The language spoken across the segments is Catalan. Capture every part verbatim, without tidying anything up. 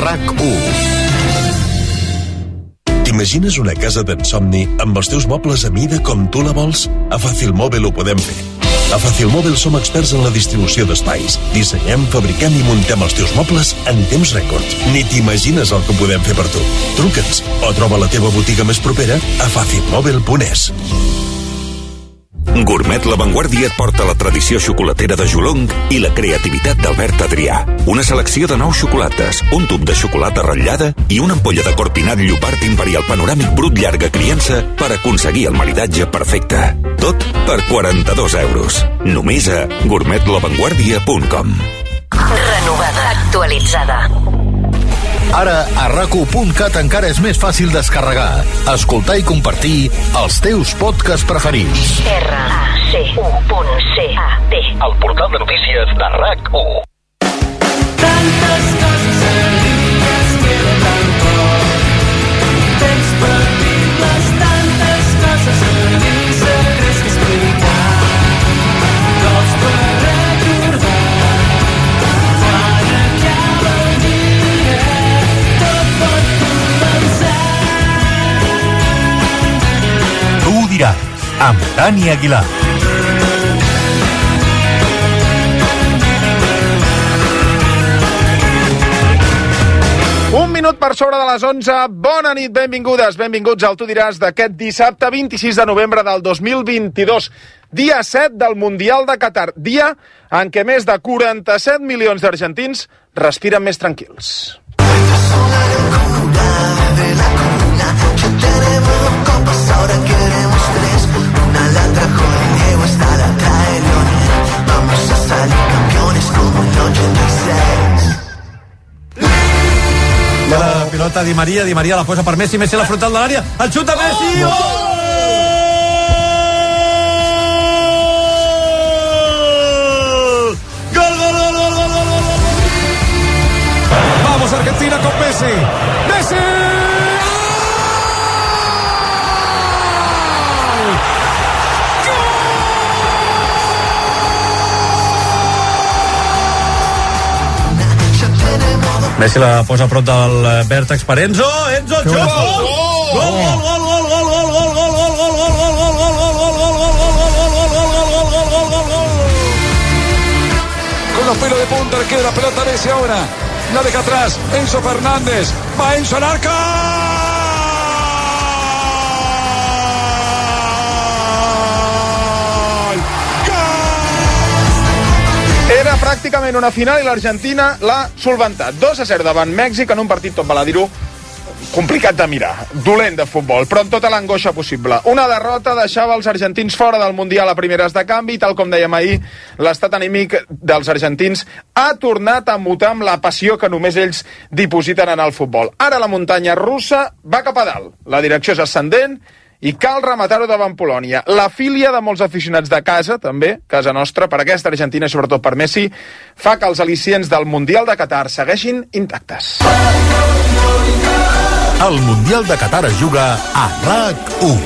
RAC u. T'imagines una casa d'ensomni amb els teus mobles a mida com tu la vols? A Fàcil Mòbil ho podem fer. A Fàcil Mòbil som experts en la distribució d'espais. Dissenyem, fabriquem i muntem els teus mobles en temps rècord. Ni t'imagines el que podem fer per tu. Truca'ns o troba la teva botiga més propera a fàcil mòbil punt es. Gourmet La Vanguardia et porta la tradició xocolatera de Jolong i la creativitat d'Albert Adrià. Una selecció de nou xocolates, un tub de xocolata ratllada i una ampolla de corpinat Llopart Imperial Panoràmic Brut llarga criança per aconseguir el maridatge perfecte. Tot per quaranta-dos euros. Només a gourmet la vanguardia punt com. Renovada, actualitzada. Ara a rac u punt cat encara és més fàcil descarregar, escoltar i compartir els teus podcasts preferits. R A C U punt C A T, el portal de notícies de RAC u. Tantes coses serides queda tan poc. Temps perdibles, tantes coses a dir, secrets que explicar, cops per recordar. Quan acaba el dia, tot pot començar. Tu ho diràs, amb Dani Aguilar. Un minut per sobre de les onze. Bona nit, benvingudes, benvinguts al Tu diràs d'aquest dissabte vint-i-sis de novembre del dos mil vint-i-dos, dia set del Mundial de Qatar, dia en què més de quaranta-set milions d'argentins respiren més tranquils. La pilota Di Maria, Di Maria la posa per Messi, Messi a la frontal de l'àrea, el xut de Messi, oh! Gol, gol, gol, gol, gol, gol, gol! Vamos Argentina con Messi, Messi! Messi la posa a prop del vèrtex per Enzo, Enzo, xut! Gol, gol, gol, gol, gol, gol, gol, gol, gol, gol, gol, gol, gol, gol, con los pelos de punta, le queda la pelota a Messi ahora, la deja atrás, Enzo Fernández, va Enzo al arca. Era pràcticament una final i l'Argentina l'ha solventat. dos a zero davant Mèxic en un partit, tot val a dir-ho, complicat de mirar, dolent de futbol, però amb tota l'angoixa possible. Una derrota deixava els argentins fora del Mundial a primeres de canvi, tal com dèiem ahir, l'estat anímic dels argentins ha tornat a mutar amb la passió que només ells dipositen en el futbol. Ara la muntanya russa va cap a dalt, la direcció és ascendent i cal rematar-ho davant Polònia. La filia de molts aficionats de casa, també, casa nostra, per aquesta Argentina i sobretot per Messi, fa que els al·licients del Mundial de Qatar segueixin intactes. El Mundial de Qatar es juga a RAC u.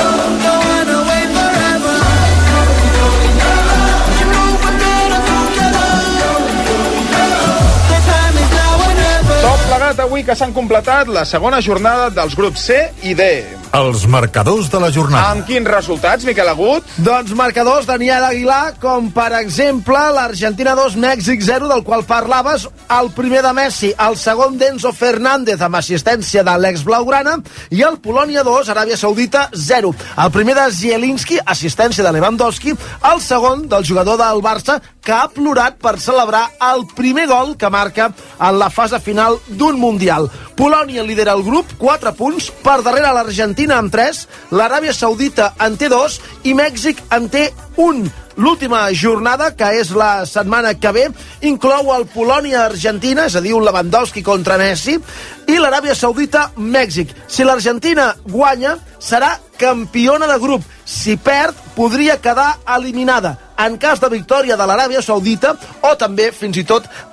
Tot plegat avui que s'han completat la segona jornada dels grups C i D. Els marcadors de la jornada. Amb quins resultats, Miquel Agut? Doncs marcadors, Daniel Aguilar, com per exemple l'Argentina dos, Mèxic zero, del qual parlaves, el primer de Messi, el segon d'Enzo Fernández, amb assistència de l'ex-blaugrana, i el Polònia dos, Aràbia Saudita zero. El primer de Zielinski, assistència de Lewandowski, el segon del jugador del Barça, que ha plorat per celebrar el primer gol que marca en la fase final d'un Mundial. Polònia lidera el grup, quatre punts, per darrere l'Argentina amb tres, l'Aràbia Saudita en té dos i Mèxic en té un. L'última jornada, que és la setmana que ve, inclou el Polònia-Argentina, és a dir, un Lewandowski contra Messi, i l'Aràbia Saudita-Mèxic. Si l'Argentina guanya, serà campiona de grup. Si perd, podria quedar eliminada. En cas de victòria de l'Aràbia Saudita, o també, fins i tot,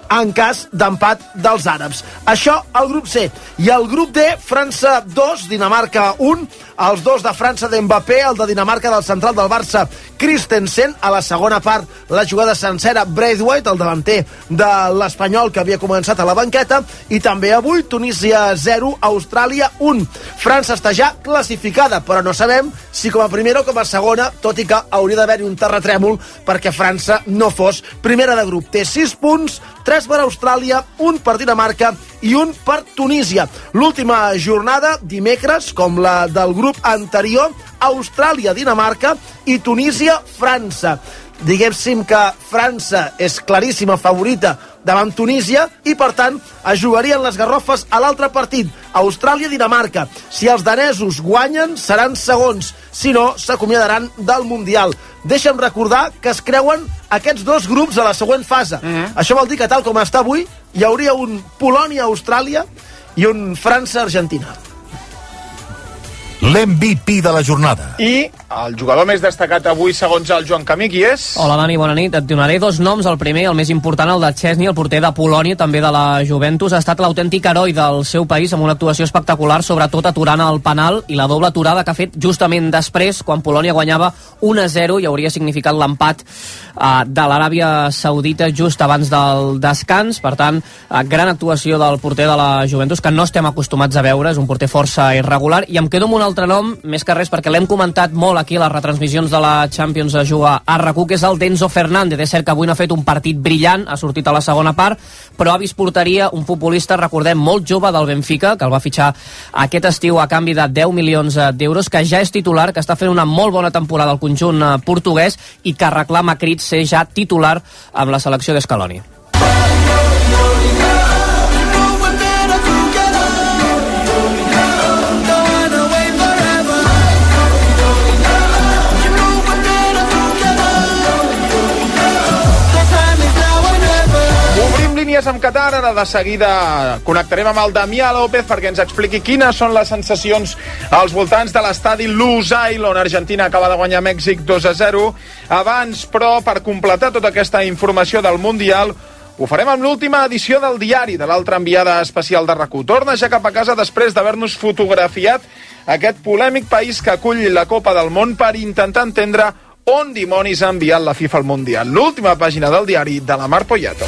en cas d'empat dels àrabs. Això al grup C. I al grup D, França dos, Dinamarca un, els dos de França d'Mbappé, el de Dinamarca del central del Barça, Christensen, a la segona part, la jugada sencera, Braithwaite, el davanter de l'Espanyol, que havia començat a la banqueta, i també avui, Tunísia zero, Austràlia un. França està ja classificada, però no sabem si com a primera o com a segona, tot i que hauria d'haver-hi un terratrèmol perquè França no fos primera de grup. Té sis punts, tres per Austràlia, un per Dinamarca i un per Tunísia. L'última jornada, dimecres, com la del grup anterior, Austràlia, Dinamarca i Tunísia, França. Diguéssim que França és claríssima favorita davant Tunísia i, per tant, es jugarien les garrofes a l'altre partit, Austràlia-Dinamarca. Si els danesos guanyen, seran segons. Si no, s'acomiadaran del Mundial. Deixa'm recordar que es creuen aquests dos grups a la següent fase. Mm-hmm. Això vol dir que, tal com està avui, hi hauria un Polònia-Austràlia i un França-Argentina. L'M V P de la jornada. I el jugador més destacat avui, segons el Joan Camí, qui és? Hola, Dani, bona nit. Et donaré dos noms. El primer, el més important, el de Chesney, el porter de Polònia, també de la Juventus. Ha estat l'autèntic heroi del seu país amb una actuació espectacular, sobretot aturant el penal i la doble aturada que ha fet justament després, quan Polònia guanyava un a zero i hauria significat l'empat eh, de l'Aràbia Saudita just abans del descans. Per tant, eh, gran actuació del porter de la Juventus, que no estem acostumats a veure. És un porter força irregular. I em quedo amb un altre nom, més que res perquè l'hem comentat molt aquí a les retransmissions de la Champions a jugar a R A C U, que és el d'Enzo Fernández. És cert que avui no ha fet un partit brillant, ha sortit a la segona part, però ha vist porteria un futbolista, recordem, molt jove del Benfica, que el va fitxar aquest estiu a canvi de deu milions d'euros, que ja és titular, que està fent una molt bona temporada al conjunt portuguès i que reclama a crits ser ja titular amb la selecció d'Escaloni. Amb Qatar, ara de seguida connectarem amb el Damià López perquè ens expliqui quines són les sensacions als voltants de l'estadi Lusail, on Argentina acaba de guanyar Mèxic dos a zero. Abans, però, per completar tota aquesta informació del Mundial, ho farem amb l'última edició del diari de l'altra enviada especial de R A C U. Torna ja cap a casa després d'haver-nos fotografiat aquest polèmic país que acull la Copa del Món per intentar entendre on dimonis ha enviat la FIFA al Mundial. L'última pàgina del diari de la Mar Poyato.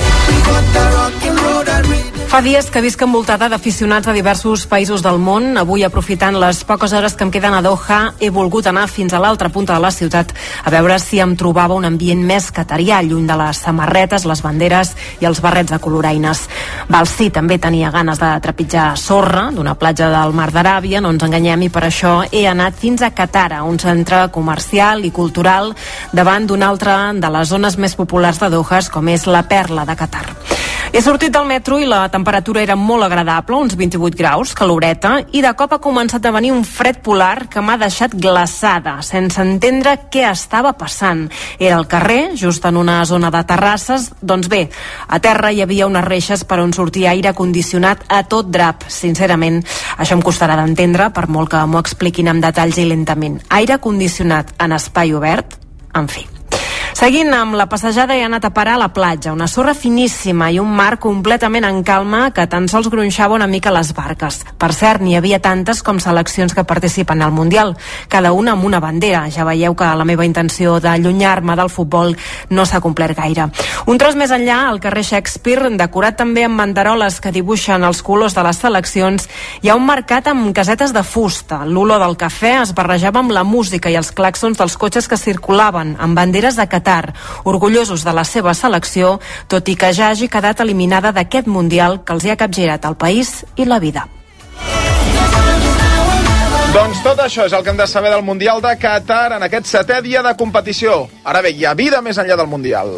Fa dies que visc envoltada d'aficionats de diversos països del món. Avui, aprofitant les poques hores que em queden a Doha, he volgut anar fins a l'altra punta de la ciutat a veure si em trobava un ambient més qatarià, lluny de les samarretes, les banderes i els barrets de coloraines. Balsí també tenia ganes de trepitjar sorra d'una platja del Mar d'Aràbia, no ens enganyem, i per això he anat fins a Qatar, un centre comercial i cultural davant d'una altra de les zones més populars de Doha, com és la Perla de Qatar. He sortit del metro i la temperatura era molt agradable, uns vint-i-vuit graus, caloreta, i de cop ha començat a venir un fred polar que m'ha deixat glaçada, sense entendre què estava passant. Era al carrer, just en una zona de terrasses. Doncs bé, a terra hi havia unes reixes per on sortia aire condicionat a tot drap. Sincerament, això em costarà d'entendre, per molt que m'ho expliquin amb detalls i lentament. Aire condicionat en espai obert? En fi. Seguint amb la passejada, he anat a parar a la platja, una sorra finíssima i un mar completament en calma que tan sols gronxava una mica les barques. Per cert, n'hi havia tantes com seleccions que participen al Mundial, cada una amb una bandera. Ja veieu que la meva intenció d'allunyar-me del futbol no s'ha complert gaire. Un tros més enllà, al carrer Shakespeare, decorat també amb banderoles que dibuixen els colors de les seleccions, hi ha un mercat amb casetes de fusta. L'olor del cafè es barrejava amb la música i els clàxons dels cotxes que circulaven, amb banderes de Qatar, orgullosos de la seva selecció, tot i que ja hagi quedat eliminada d'aquest Mundial que els hi ha capgirat el país i la vida. Doncs tot això és el que hem de saber del Mundial de Qatar en aquest setè dia de competició. Ara bé, hi ha vida més enllà del Mundial.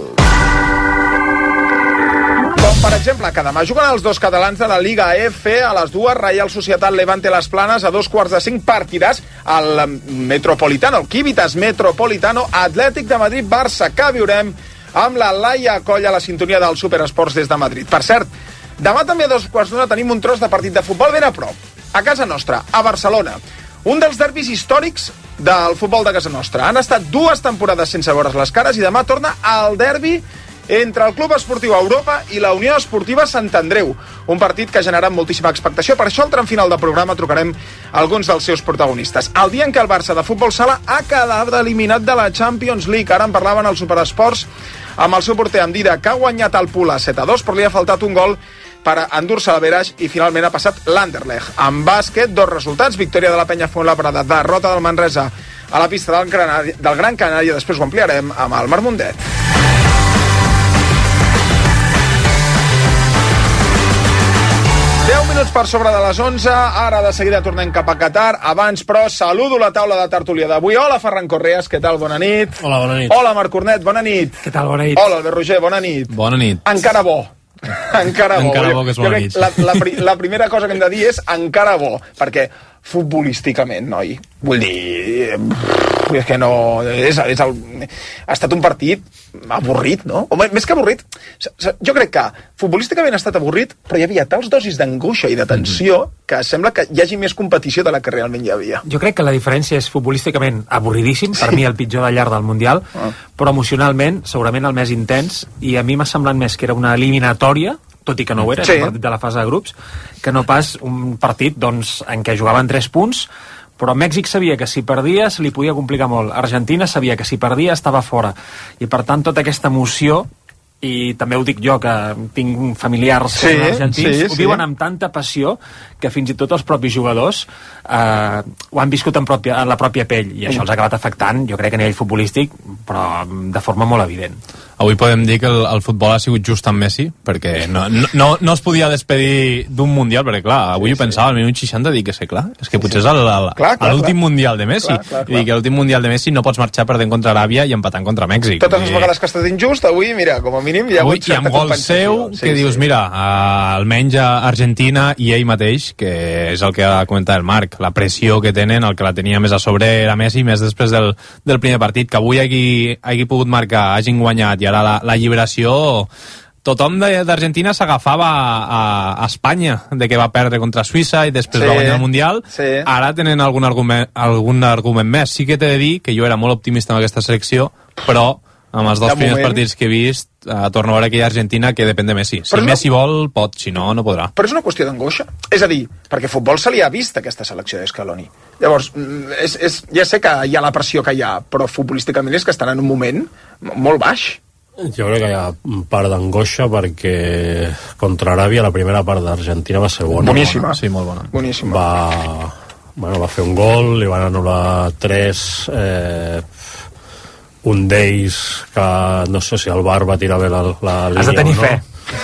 Com, per exemple, que demà juguen els dos catalans de la Liga F a les dues, Reial Societat Levante Las Planes a dos quarts de cinc, partiràs al Metropolitano, el Civitas Metropolitano, Atlètic de Madrid, Barça, que viurem amb la Laia Coll a la sintonia del Superesports des de Madrid. Per cert, demà també a dos quarts d'una tenim un tros de partit de futbol ben a prop, a casa nostra, a Barcelona. Un dels derbis històrics del futbol de casa nostra. Han estat dues temporades sense veure's les cares i demà torna al derbi entre el Club Esportiu Europa i la Unió Esportiva Sant Andreu. Un partit que ha generat moltíssima expectació. Per això al tram final del programa trucarem alguns dels seus protagonistes. El dia en què el Barça de futbol sala ha quedat eliminat de la Champions League. Ara en parlaven els Superesports amb el seu porter Amdida, que ha guanyat el Pula set a dos, però li ha faltat un gol per endur-se la Verage i finalment ha passat l'Anderlecht. En bàsquet, dos resultats: victòria de la Penya Fuenlabrada, derrota del Manresa a la pista del, Granari, del Gran Canària. Després ho ampliarem amb el Marc Mundet. deu minuts per sobre de les onze, ara de seguida tornem cap a Qatar. Abans, però, saludo la taula de tertúlia d'avui. Hola, Ferran Correas, què tal? Bona nit. Hola, bona nit. Hola, Marc Cornet, bona nit. Què tal? Bona nit. Hola, Albert Roger, bona nit. Bona nit. Encara bo. Encara bo. Encara bo que és bona nit. La, la, la primera cosa que hem de dir és encara bo, perquè futbolísticament, noi, vull dir, és que no, és, és el, ha estat un partit avorrit, no? O més que avorrit, jo crec que futbolísticament ha estat avorrit, però hi havia tals dosis d'angoixa i de tensió que sembla que hi hagi més competició de la que realment hi havia. Jo crec que la diferència és futbolísticament avorridíssim, per Sí. mi el pitjor de llarg del Mundial, Ah. però emocionalment segurament el més intens, i a mi m'ha semblat més que era una eliminatòria, tot i que no ho era, Sí. era un partit de la fase de grups, que no pas un partit doncs, en què jugaven tres punts, però Mèxic sabia que si perdia se li podia complicar molt. Argentina sabia que si perdia estava fora. I per tant tota aquesta emoció, i també ho dic jo que tinc familiars Sí, argentins, sí, ho sí. viuen amb tanta passió que fins i tot els propis jugadors eh, ho han viscut en, pròpia, en la pròpia pell, i això els ha acabat afectant, jo crec, a nivell futbolístic, però de forma molt evident. Avui podem dir que el, el futbol ha sigut just amb Messi, perquè no, no, no es podia despedir d'un Mundial, perquè clar, avui sí, ho pensava, al minut seixanta, dic que sé, clar, és que potser és el- el- Clar, clar, l'últim clar. Mundial de Messi, Clar, clar, i dic que l'últim Mundial de Messi no pots marxar perdent contra Aràbia i empatant contra Mèxic. Totes les I- vegades que ha estat injust, avui, mira, com a mínim hi ha Avui hagut hi ha certa un gol compensació. seu que dius, mira, uh, almenys a Argentina i ell mateix, que és el que ha comentat el Marc, la pressió que tenen, el que la tenia més a sobre era Messi, més després del, del primer partit, que avui hagi, hagi pogut marcar, hagin guanyat, i ara la, la lliberació, tothom de- d'Argentina s'agafava a, a Espanya, de que va perdre contra Suïssa i després Sí, va guanyar el Mundial. sí. Ara tenen algun argument, algun argument més. Sí que t'he de dir que jo era molt optimista amb aquesta selecció, però amb els dos De primers moment. partits que he vist, eh, torno a veure aquella Argentina que depèn de Messi. Si Però és una- Messi vol, pot, si no, no podrà. Però és una qüestió d'angoixa. És a dir, perquè futbol se li ha vist aquesta selecció d'Escaloni. Llavors, mm, és, és, ja sé que hi ha la pressió que hi ha, però futbolísticament és que estan en un moment molt baix. Jo crec que hi ha part d'angoixa perquè contra Aràbia la primera part d'Argentina va ser bona. Boníssima. Sí, molt bona. Boníssima. Va, bueno, va fer un gol, li van anul·lar tres, eh, un d'ells que no sé si el V A R va tirar bé la, la línia Has de tenir o no. fe.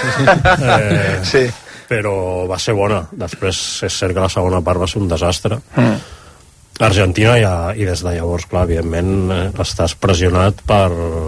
eh, Sí. però va ser bona. Després és cert que la segona part va ser un desastre. Mm. Argentina ja, i des de llavors, clar, evidentment eh, estàs pressionat per...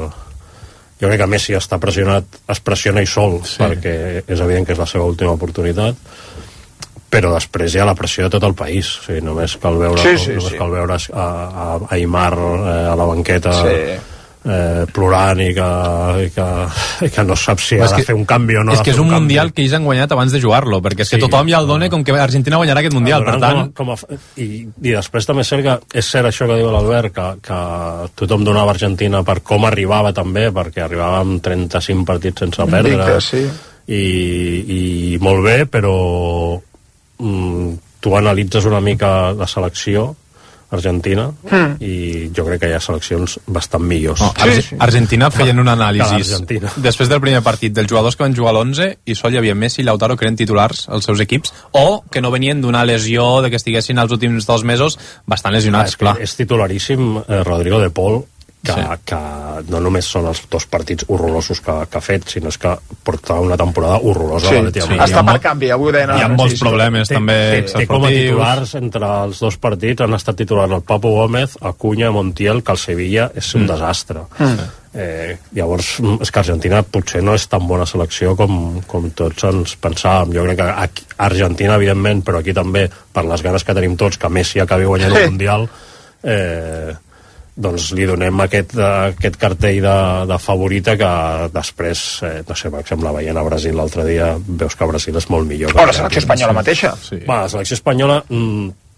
Jo crec que Messi està pressionat, es pressiona ell sol, sí. perquè és evident que és la seva última oportunitat, però després hi ha la pressió de tot el país. O sigui, només cal veure, Sí, sí, només sí. cal veure a, a, a Aimar eh, a la banqueta Sí. eh, plorant i que, i, que, i que no sap si Però ha de fer un canvi o no és ha de que és fer un canvi. Mundial que ells han guanyat abans de jugar-lo, perquè és que Sí, tothom ja el dona com que Argentina guanyarà aquest Mundial, per tant... Com a, com a, i, I després també és cert, que, és cert això que diu l'Albert, que, que tothom donava Argentina per com arribava també, perquè arribava amb trenta-cinc partits sense perdre. Invicte, sí. I, I molt bé, però mm, tu analitzes una mica la selecció argentina Mm. i jo crec que hi ha seleccions bastant millors. No, Ar Argentina feien un Que anàlisi l'Argentina. després del primer partit dels jugadors que van jugar a l'onze i sol hi havia Messi i Lautaro que eren titulars als seus equips o que no venien d'una lesió de que estiguessin els últims dos mesos bastant lesionats, és, clar. és titularíssim eh, Rodrigo de Paul, que, Sí. que no només són els dos partits horrorosos que, que ha fet, sinó és que portava una temporada horrorosa. Sí, a l'Atlètic de sí. Madrid. Està per canvi, avui ho deien. Hi ha ara, molts sí, sí. problemes Té, també té, té com a esportius. titulars entre els dos partits han estat titulars el Papu Gómez, Acuña, Montiel, que el Sevilla és un Mm. desastre. Mm. Eh, llavors, mm, és que Argentina potser no és tan bona selecció com, com tots ens pensàvem. Jo crec que aquí, Argentina, evidentment, però aquí també, per les ganes que tenim tots, que Messi acabi guanyant Sí. el Mundial, eh, doncs li donem aquest, aquest cartell de, de favorita que després, eh, no sé, per exemple, veient a Brasil l'altre dia, veus que Brasil és molt millor. que O la selecció espanyola mateixa. Sí. Va, la selecció espanyola mm,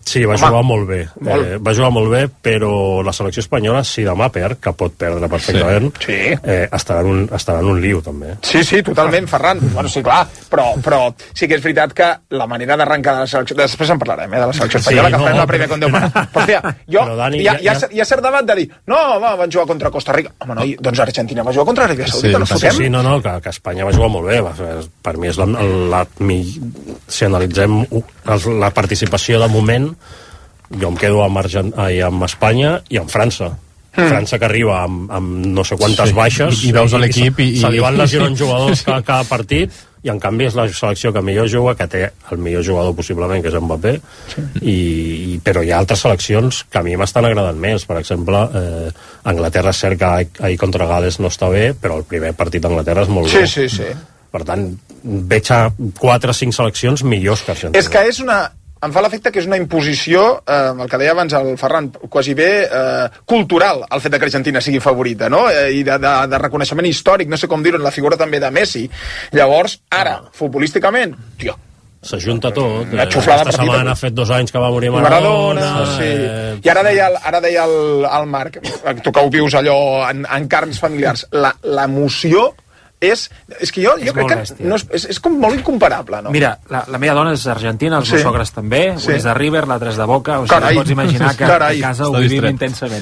Sí, va Home, jugar molt bé. molt. Eh, va jugar molt bé, però la selecció espanyola, si demà perd, que pot perdre perfectament, sí. eh, estarà, en un, estarà en un lío, també. Sí, sí, totalment, Ferran. Bueno, sí, clar, però, però sí que és veritat que la manera d'arrencar de la selecció... Després en parlarem, eh, de la selecció espanyola, sí, que no, farem la primera com Déu mana. Però, hòstia, jo, però, Dani, hi, ha, hi, ha, hi ha cert debat de dir no, va, van jugar contra Costa Rica. Home, no, doncs Argentina va jugar contra Aràbia Saudita, sí, no fotem? Sí, no, no, que, que Espanya va jugar molt bé. Va, per mi és la, la, la si analitzem la participació de moment, jo em quedo amb, Argent... Ai, amb Espanya i amb França. Mm. França que arriba amb, amb no sé quantes sí. baixes i, i veus a l'equip i, i, se li van lesionant jugadors cada, cada partit i en canvi és la selecció que millor juga, que té el millor jugador possiblement, que és Mbappé, sí. i, i, però hi ha altres seleccions que a mi m'estan agradant més. Per exemple, eh, Anglaterra és cert que ahir contra Gales no està bé, però el primer partit d'Anglaterra és molt sí, bo. Sí, sí. Per tant, veig a quatre o cinc seleccions millors que Argentina. És que és una... Em fa l'efecte que és una imposició, eh, el que deia abans el Ferran, quasi bé eh, cultural, el fet de que Argentina sigui favorita, no? Eh, I de, de, de reconeixement històric, no sé com dir-ho, en la figura també de Messi. Llavors, ara, ah. futbolísticament, tio, s'ajunta tot. La xuflada Aquesta partida. setmana ha fet dos anys que va morir Maradona. Maradona, sí. Eh... I ara deia, el, ara deia el, el Marc, tu que ho vius allò en, en carns familiars, l'emoció és, és que jo, jo crec que no és, és, és com molt incomparable, no? Mira, la, la meva dona és argentina, els sí. meus sogres també, sí. un és de River, l'altre és de Boca, o sigui, Carai. pots imaginar que Carai. a casa ho vivim intensament.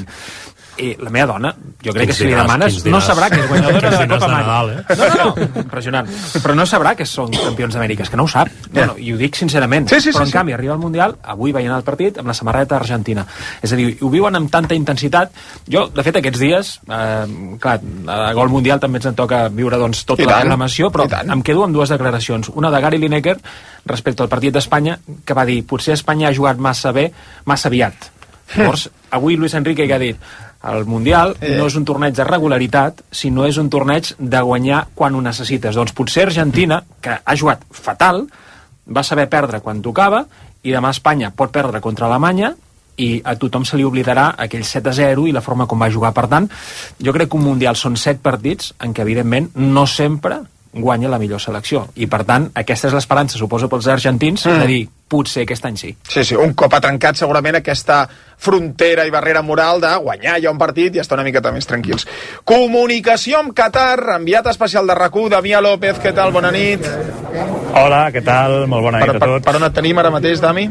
I la meva dona, jo crec quins que si li dinars, demanes, no sabrà que és guanyadora de la Copa Amèrica. Eh? No, no, no, impressionant. Però no sabrà que són campions d'Amèrica, és que no ho sap. No, no, I ho dic sincerament. Sí, sí, però sí, en canvi, arriba al Mundial, avui veient el partit, amb la samarreta argentina. És a dir, ho viuen amb tanta intensitat. Jo, de fet, aquests dies, eh, clar, a Gol Mundial també ens en toca viure doncs, tota la programació, però em quedo amb dues declaracions. Una de Gary Lineker, respecte al partit d'Espanya, que va dir, potser Espanya ha jugat massa bé, massa aviat. Llavors, avui Luis Enrique que ha dit el Mundial eh. no és un torneig de regularitat, sinó és un torneig de guanyar quan ho necessites. Doncs potser Argentina, que ha jugat fatal, va saber perdre quan tocava, i demà Espanya pot perdre contra Alemanya, i a tothom se li oblidarà aquell set a zero i la forma com va jugar. Per tant, jo crec que un Mundial són set partits en què, evidentment, no sempre guanya la millor selecció. I, per tant, aquesta és l'esperança, suposo, pels argentins, mm. de dir, potser aquest any sí. Sí, sí, un cop ha trencat segurament aquesta frontera i barrera moral de guanyar ja un partit i estar una miqueta més tranquils. Comunicació amb Qatar, enviat especial de RAC u, Damià López, què tal? Bona nit. Hola, què tal? Molt bona nit per, a tots. Per, per on et tenim ara mateix, Dami?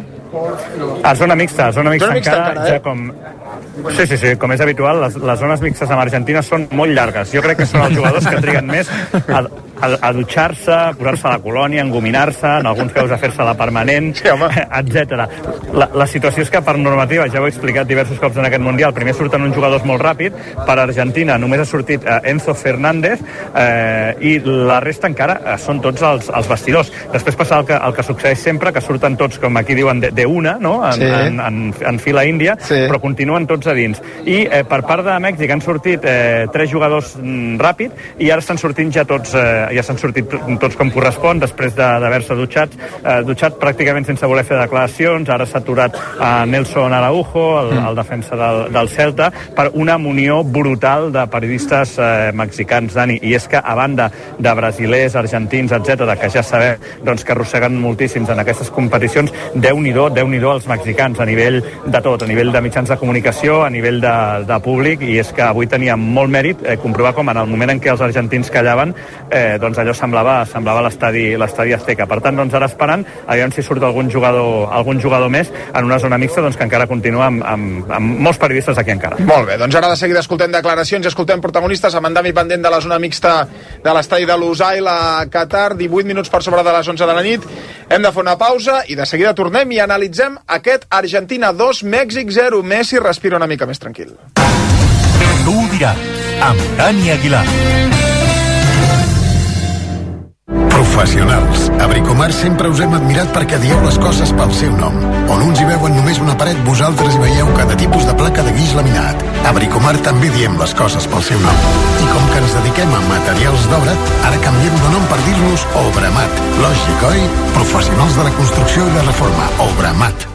A zona mixta, a zona mixta, zona mixta encara, encara eh? ja com... Sí, sí, sí, com és habitual, les, les zones mixtes amb Argentina són molt llargues. Jo crec que són els jugadors que triguen més a, a, a dutxar-se, a posar-se la colònia, a engominar-se, en alguns casos a fer-se la permanent, sí, etcètera. La, la situació és que per normativa, ja ho he explicat diversos cops en aquest Mundial, primer surten uns jugadors molt ràpid, per Argentina només ha sortit eh, Enzo Fernández eh, i la resta encara eh, són tots els, els vestidors. Després passa el que, el que succeeix sempre, que surten tots, com aquí diuen, de, de una, no? en, sí. en, en, en fila índia, sí. però continuen tots a dins. I eh, per part de Mèxic han sortit eh, tres jugadors mm, ràpid i ara estan sortint ja tots, eh, ja s'han sortit tots com correspon, després d'haver-se dutxat, eh, dutxat pràcticament sense voler fer declaracions. Ara s'ha aturat a Nelson Araujo, el, mm. el defensa del, del Celta, per una munió brutal de periodistes eh, mexicans, Dani. I és que a banda de brasilers, argentins, etcètera, que ja sabem doncs, que arrosseguen moltíssims en aquestes competicions, Déu-n'hi-do, Déu-n'hi-do els mexicans, a nivell de tot, a nivell de mitjans de comunicació, a nivell de, de públic, i és que avui tenia molt mèrit eh, comprovar com en el moment en què els argentins callaven, eh, doncs allò semblava, semblava l'estadi l'estadi Azteca. Per tant, doncs ara esperant, aviam si surt algun jugador, algun jugador més en una zona mixta, doncs que encara continua amb, amb, amb molts periodistes aquí encara. Molt bé, doncs ara de seguida escoltem declaracions i escoltem protagonistes amb en Dami pendent de la zona mixta de l'estadi de Lusail a Qatar, divuit minuts per sobre de les onze de la nit. Hem de fer una pausa i de seguida tornem i analitzem aquest Argentina dos, Mèxic zero. Messi respira una mica més tranquil. Tu ho diràs, amb Dani Aguilar. Professionals. A Bricomart sempre us hem admirat perquè dieu les coses pel seu nom. On uns hi veuen només una paret, vosaltres hi veieu cada tipus de placa de guix laminat. A Bricomart també diem les coses pel seu nom. I com que ens dediquem a materials d'obra, ara canviem de nom per dir-nos Obramat. Lògic, oi? Professionals de la construcció i la reforma. Obramat.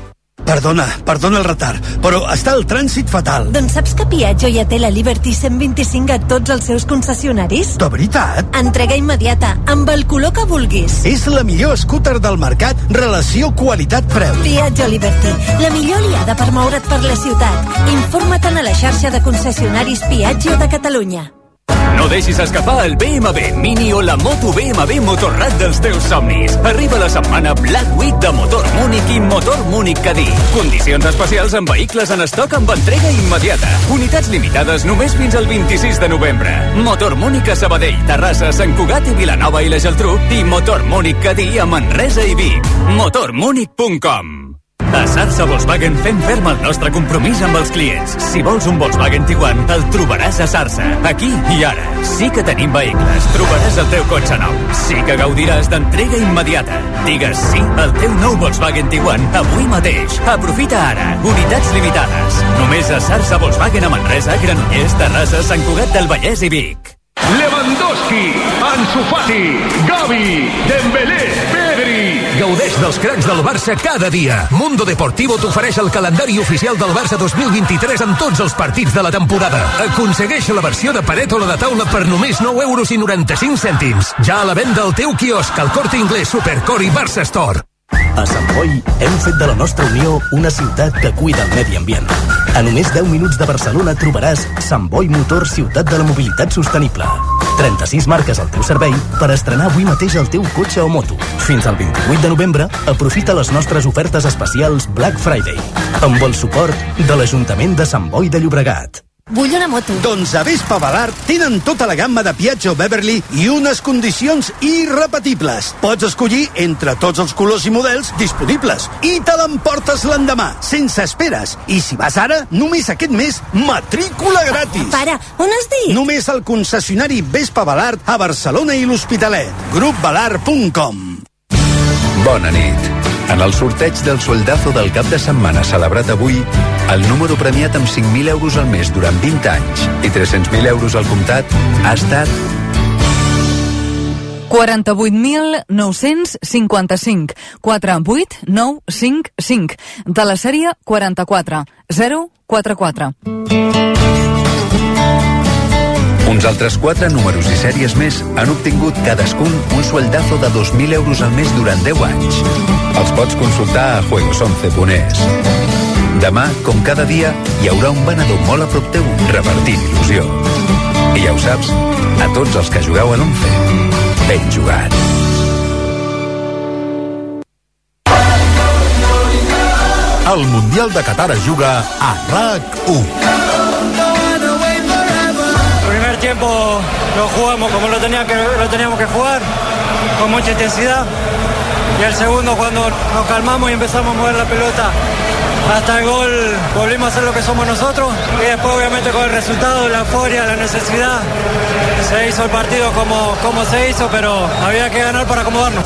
Perdona, perdona el retard, però està el trànsit fatal. Doncs saps que Piaggio ja té la Liberty cent vint-i-cinc a tots els seus concessionaris? De veritat? Entrega immediata, amb el color que vulguis. És la millor scooter del mercat, relació qualitat-preu. Piaggio Liberty, la millor aliada per moure't per la ciutat. Informa't a la xarxa de concessionaris Piaggio de Catalunya. No deixis escapar el B M W Mini o la moto B M W Motorrad dels teus somnis. Arriba la setmana Black Week de Motor Múnich i Motor Múnich Cadí. Condicions especials amb vehicles en estoc amb entrega immediata. Unitats limitades només fins al vint-i-sis de novembre. Motor Múnich a Sabadell, Terrassa, Sant Cugat i Vilanova i la Geltrú i Motor Múnich Cadí a Manresa i Vic. motor múnich punt com. A Sarsa Volkswagen fem ferm el nostre compromís amb els clients. Si vols un Volkswagen Tiguan, el trobaràs a Sarsa. Aquí i ara. Sí que tenim vehicles. Trobaràs el teu cotxe nou. Sí que gaudiràs d'entrega immediata. Digues sí al teu nou Volkswagen Tiguan avui mateix. Aprofita ara. Unitats limitades. Només a Sarsa Volkswagen a Manresa, Granollers, Terrassa, Sant Cugat del Vallès i Vic. Lewandowski, Ansu Fati, Gavi, Dembélé, Pedri. Gaudeix dels cracs del Barça cada dia. Mundo Deportivo t'ofereix el calendari oficial del Barça dos mil vint-i-tres amb tots els partits de la temporada. Aconsegueix la versió de paret o la de taula per només nou euros i noranta-cinc cèntims. Ja a la venda al teu quiosc, al Corte Inglés, Supercore i Barça Store. A Sant Boi hem fet de la nostra Unió una ciutat que cuida el medi ambient. A només deu minuts de Barcelona trobaràs Sant Boi Motor, ciutat de la mobilitat sostenible. trenta-sis marques al teu servei per estrenar avui mateix el teu cotxe o moto. Fins al vint-i-vuit de novembre, aprofita les nostres ofertes especials Black Friday, amb el suport de l'Ajuntament de Sant Boi de Llobregat. Vull una moto. Doncs a Vespa Balart tenen tota la gamma de Piaggio Beverly i unes condicions irrepetibles. Pots escollir entre tots els colors i models disponibles i te l'emportes l'endemà, sense esperes. I si vas ara, només aquest mes, matrícula gratis. Para, on has dit? Només al concessionari Vespa Balart a Barcelona i l'Hospitalet. grup balart punt com. Bona nit. En el sorteig del sueldazo del cap de setmana celebrat avui, el número premiat amb cinc mil euros al mes durant vint anys i tres-cents mil euros al comptat ha estat quaranta-vuit mil nou-cents cinquanta-cinc, quatre vuit nou cinc cinc, de la sèrie quaranta-quatre zero quatre quatre. Uns altres quatre números i sèries més han obtingut cadascun un sueldazo de dos mil euros al mes durant deu anys. Els pots consultar a juegos once punt es. Demà, com cada dia, hi haurà un venedor molt a prop teu repartint il·lusió. I ja ho saps, a tots els que jugueu a l'once, ben jugat. El Mundial de Qatar es juga a RAC u. El primer tiempo lo jugamos como lo, tenía que, lo teníamos que jugar, con mucha intensidad. Y el segundo, cuando nos calmamos y empezamos a mover la pelota hasta el gol, volvimos a hacer lo que somos nosotros. Y después, obviamente, con el resultado, la euforia, la necesidad, se hizo el partido como, como se hizo, pero había que ganar para acomodarnos.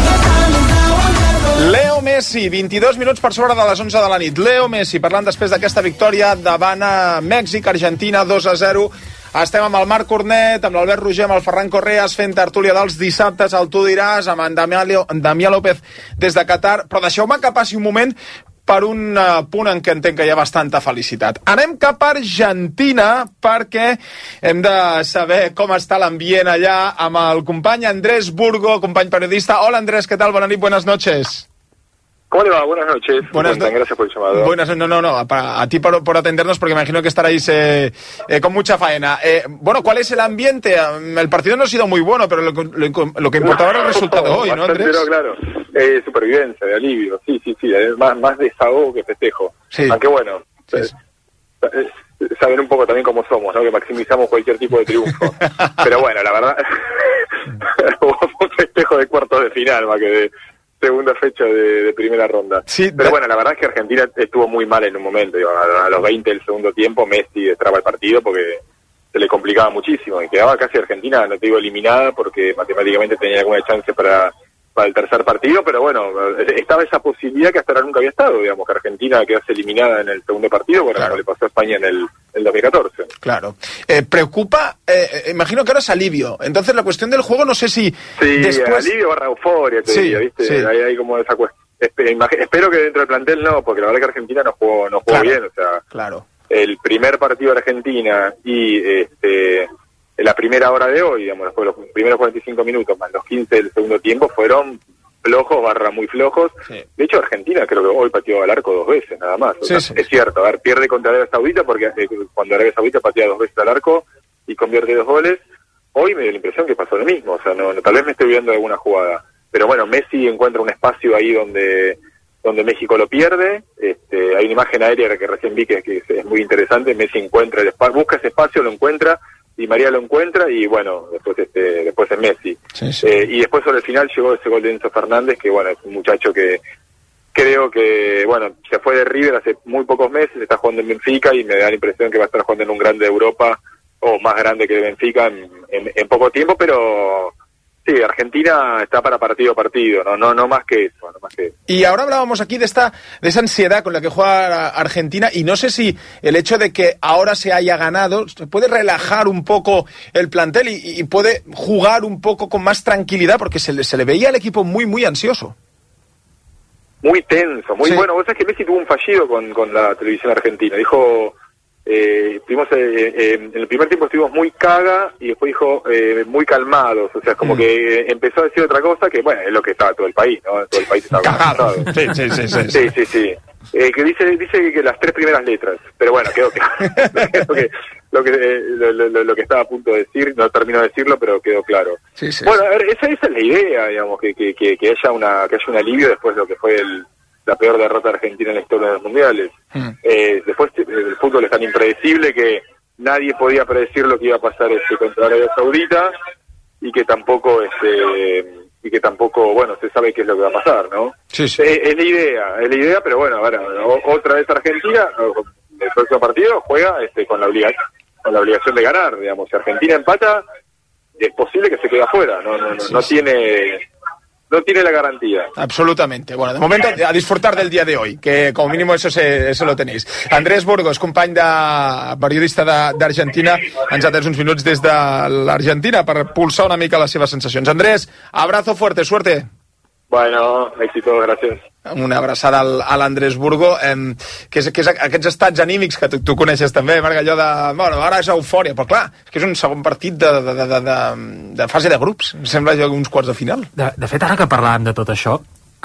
Leo Messi, vint-i-dos minuts per sobre de les onze de la nit. Leo Messi, parlant després d'aquesta victòria davant a Mèxic, Argentina, dos a zero. Estem amb el Marc Cornet, amb l'Albert Roger, amb el Ferran Correas, fent tertúlia dels dissabtes, el Tu diràs, amb en Damià, Damià López des de Qatar. Però deixeu-me que passi un moment per un uh, punt en què entenc que hi ha bastanta felicitat. Anem cap a Argentina perquè hem de saber com està l'ambient allà amb el company Andrés Burgo, company periodista. Hola Andrés, ¿qué tal? Buenas noches, buenas noches. ¿Cómo le va? Buenas noches. Buenas no Gracias por el llamado. Buenas, no, no, no, a, a ti por, por atendernos porque me imagino que estaréis eh, eh, con mucha faena. Eh, bueno, ¿cuál es el ambiente? El partido no ha sido muy bueno, pero lo, lo, lo que importaba era el resultado no, hoy, ¿no, Andrés? Pero, claro, eh, supervivencia, de alivio, sí, sí, sí, más, más desahogo que festejo. Sí. Aunque bueno, sí. eh, eh, saben un poco también cómo somos, ¿no? Que maximizamos cualquier tipo de triunfo. Pero bueno, la verdad, un festejo de cuartos de final, más que de segunda fecha de, de primera ronda. Sí, pero bueno, la verdad es que Argentina estuvo muy mal en un momento. Digo, a, a los veinte del segundo tiempo Messi destraba el partido porque se le complicaba muchísimo y quedaba casi Argentina, no te digo eliminada, porque matemáticamente tenía alguna chance para, para el tercer partido, pero bueno, estaba esa posibilidad que hasta ahora nunca había estado, digamos, que Argentina quedase eliminada en el segundo partido, bueno, claro. Como le pasó a España en el, el dos mil catorce. Claro. Eh, preocupa, eh, imagino que ahora es alivio. Entonces la cuestión del juego, no sé si sí, después... alivio barra euforia, te sí, diría, ¿viste? Sí. Hay, hay como esa cuestión. espero que dentro del plantel no, porque la verdad que Argentina no jugó, no jugó claro, bien, o sea, claro. El primer partido de Argentina y este la primera hora de hoy, digamos, después los primeros cuarenta y cinco minutos más los quince del segundo tiempo fueron flojos, barra muy flojos. Sí. De hecho, Argentina creo que hoy pateó al arco dos veces, nada más. O sí, sea, sí. Es cierto, a ver, pierde contra Arabia Saudita porque eh, cuando Arabia Saudita patea dos veces al arco y convierte dos goles, hoy me dio la impresión que pasó lo mismo. O sea, no, no tal vez me estoy viendo alguna jugada. Pero bueno, Messi encuentra un espacio ahí donde donde México lo pierde. Este, hay una imagen aérea que recién vi que, que es, es muy interesante. Messi encuentra el espacio, busca ese espacio, lo encuentra, y María lo encuentra, y bueno, después este después es Messi. Sí, sí. Eh, y después sobre el final llegó ese gol de Enzo Fernández, que bueno, es un muchacho que creo que, bueno, se fue de River hace muy pocos meses, está jugando en Benfica, y me da la impresión que va a estar jugando en un grande de Europa, o más grande que Benfica, en, en, en poco tiempo, pero sí, Argentina está para partido a partido, no no no más que eso, no más que eso. Y ahora hablábamos aquí de esta de esa ansiedad con la que juega Argentina, y no sé si el hecho de que ahora se haya ganado puede relajar un poco el plantel y, y puede jugar un poco con más tranquilidad, porque se le, se le veía al equipo muy muy ansioso. Muy tenso, muy sí. Bueno. Vos sabés que Messi tuvo un fallido con, con la televisión argentina. Dijo, eh, estuvimos, eh, eh, en el primer tiempo estuvimos muy caga, y después dijo eh, muy calmados. O sea, como mm. que empezó a decir otra cosa que, bueno, es lo que estaba todo el país, ¿no? Todo el país estaba cagado. Sí, sí, sí. sí, sí, sí, sí. Eh, que dice dice que las tres primeras letras, pero bueno, quedó claro. lo que lo que, eh, lo, lo, lo que estaba a punto de decir, no terminó de decirlo, pero quedó claro. Sí, sí, bueno, sí. a ver, esa, esa es la idea, digamos, que, que, que, que haya una que haya un alivio después de lo que fue el, la peor derrota argentina en la historia de los mundiales. Mm. Eh, después el fútbol es tan impredecible que nadie podía predecir lo que iba a pasar este contra Arabia Saudita, y que tampoco este y que tampoco, bueno, se sabe qué es lo que va a pasar, ¿no? Sí, sí. Es, es la idea, es la idea, pero bueno, ahora otra vez Argentina, el próximo partido juega este con la obligación, con la obligación de ganar, digamos. Si Argentina empata, es posible que se quede afuera, no, no, no, sí, no sí. tiene no tiene la garantía. Absolutamente. Bueno, de momento a disfrutar del día de hoy, que como mínimo eso, se, eso lo tenéis. Andrés Burgos, company de periodista d'Argentina, ens ha tret uns minuts des de l'Argentina per pulsar una mica les seves sensacions. Andrés, abrazo fuerte, suerte. Bueno, éxito, gràcies. Una abraçada al, a l'Andrés Burgo, eh, que, és, que és aquests estats anímics que tu, tu coneixes també, Marc, allò de... Bueno, ara és eufòria, però clar, és que és un segon partit de, de, de, de, de fase de grups. Em sembla jo uns quarts de final. De, de fet, ara que parlàvem de tot això,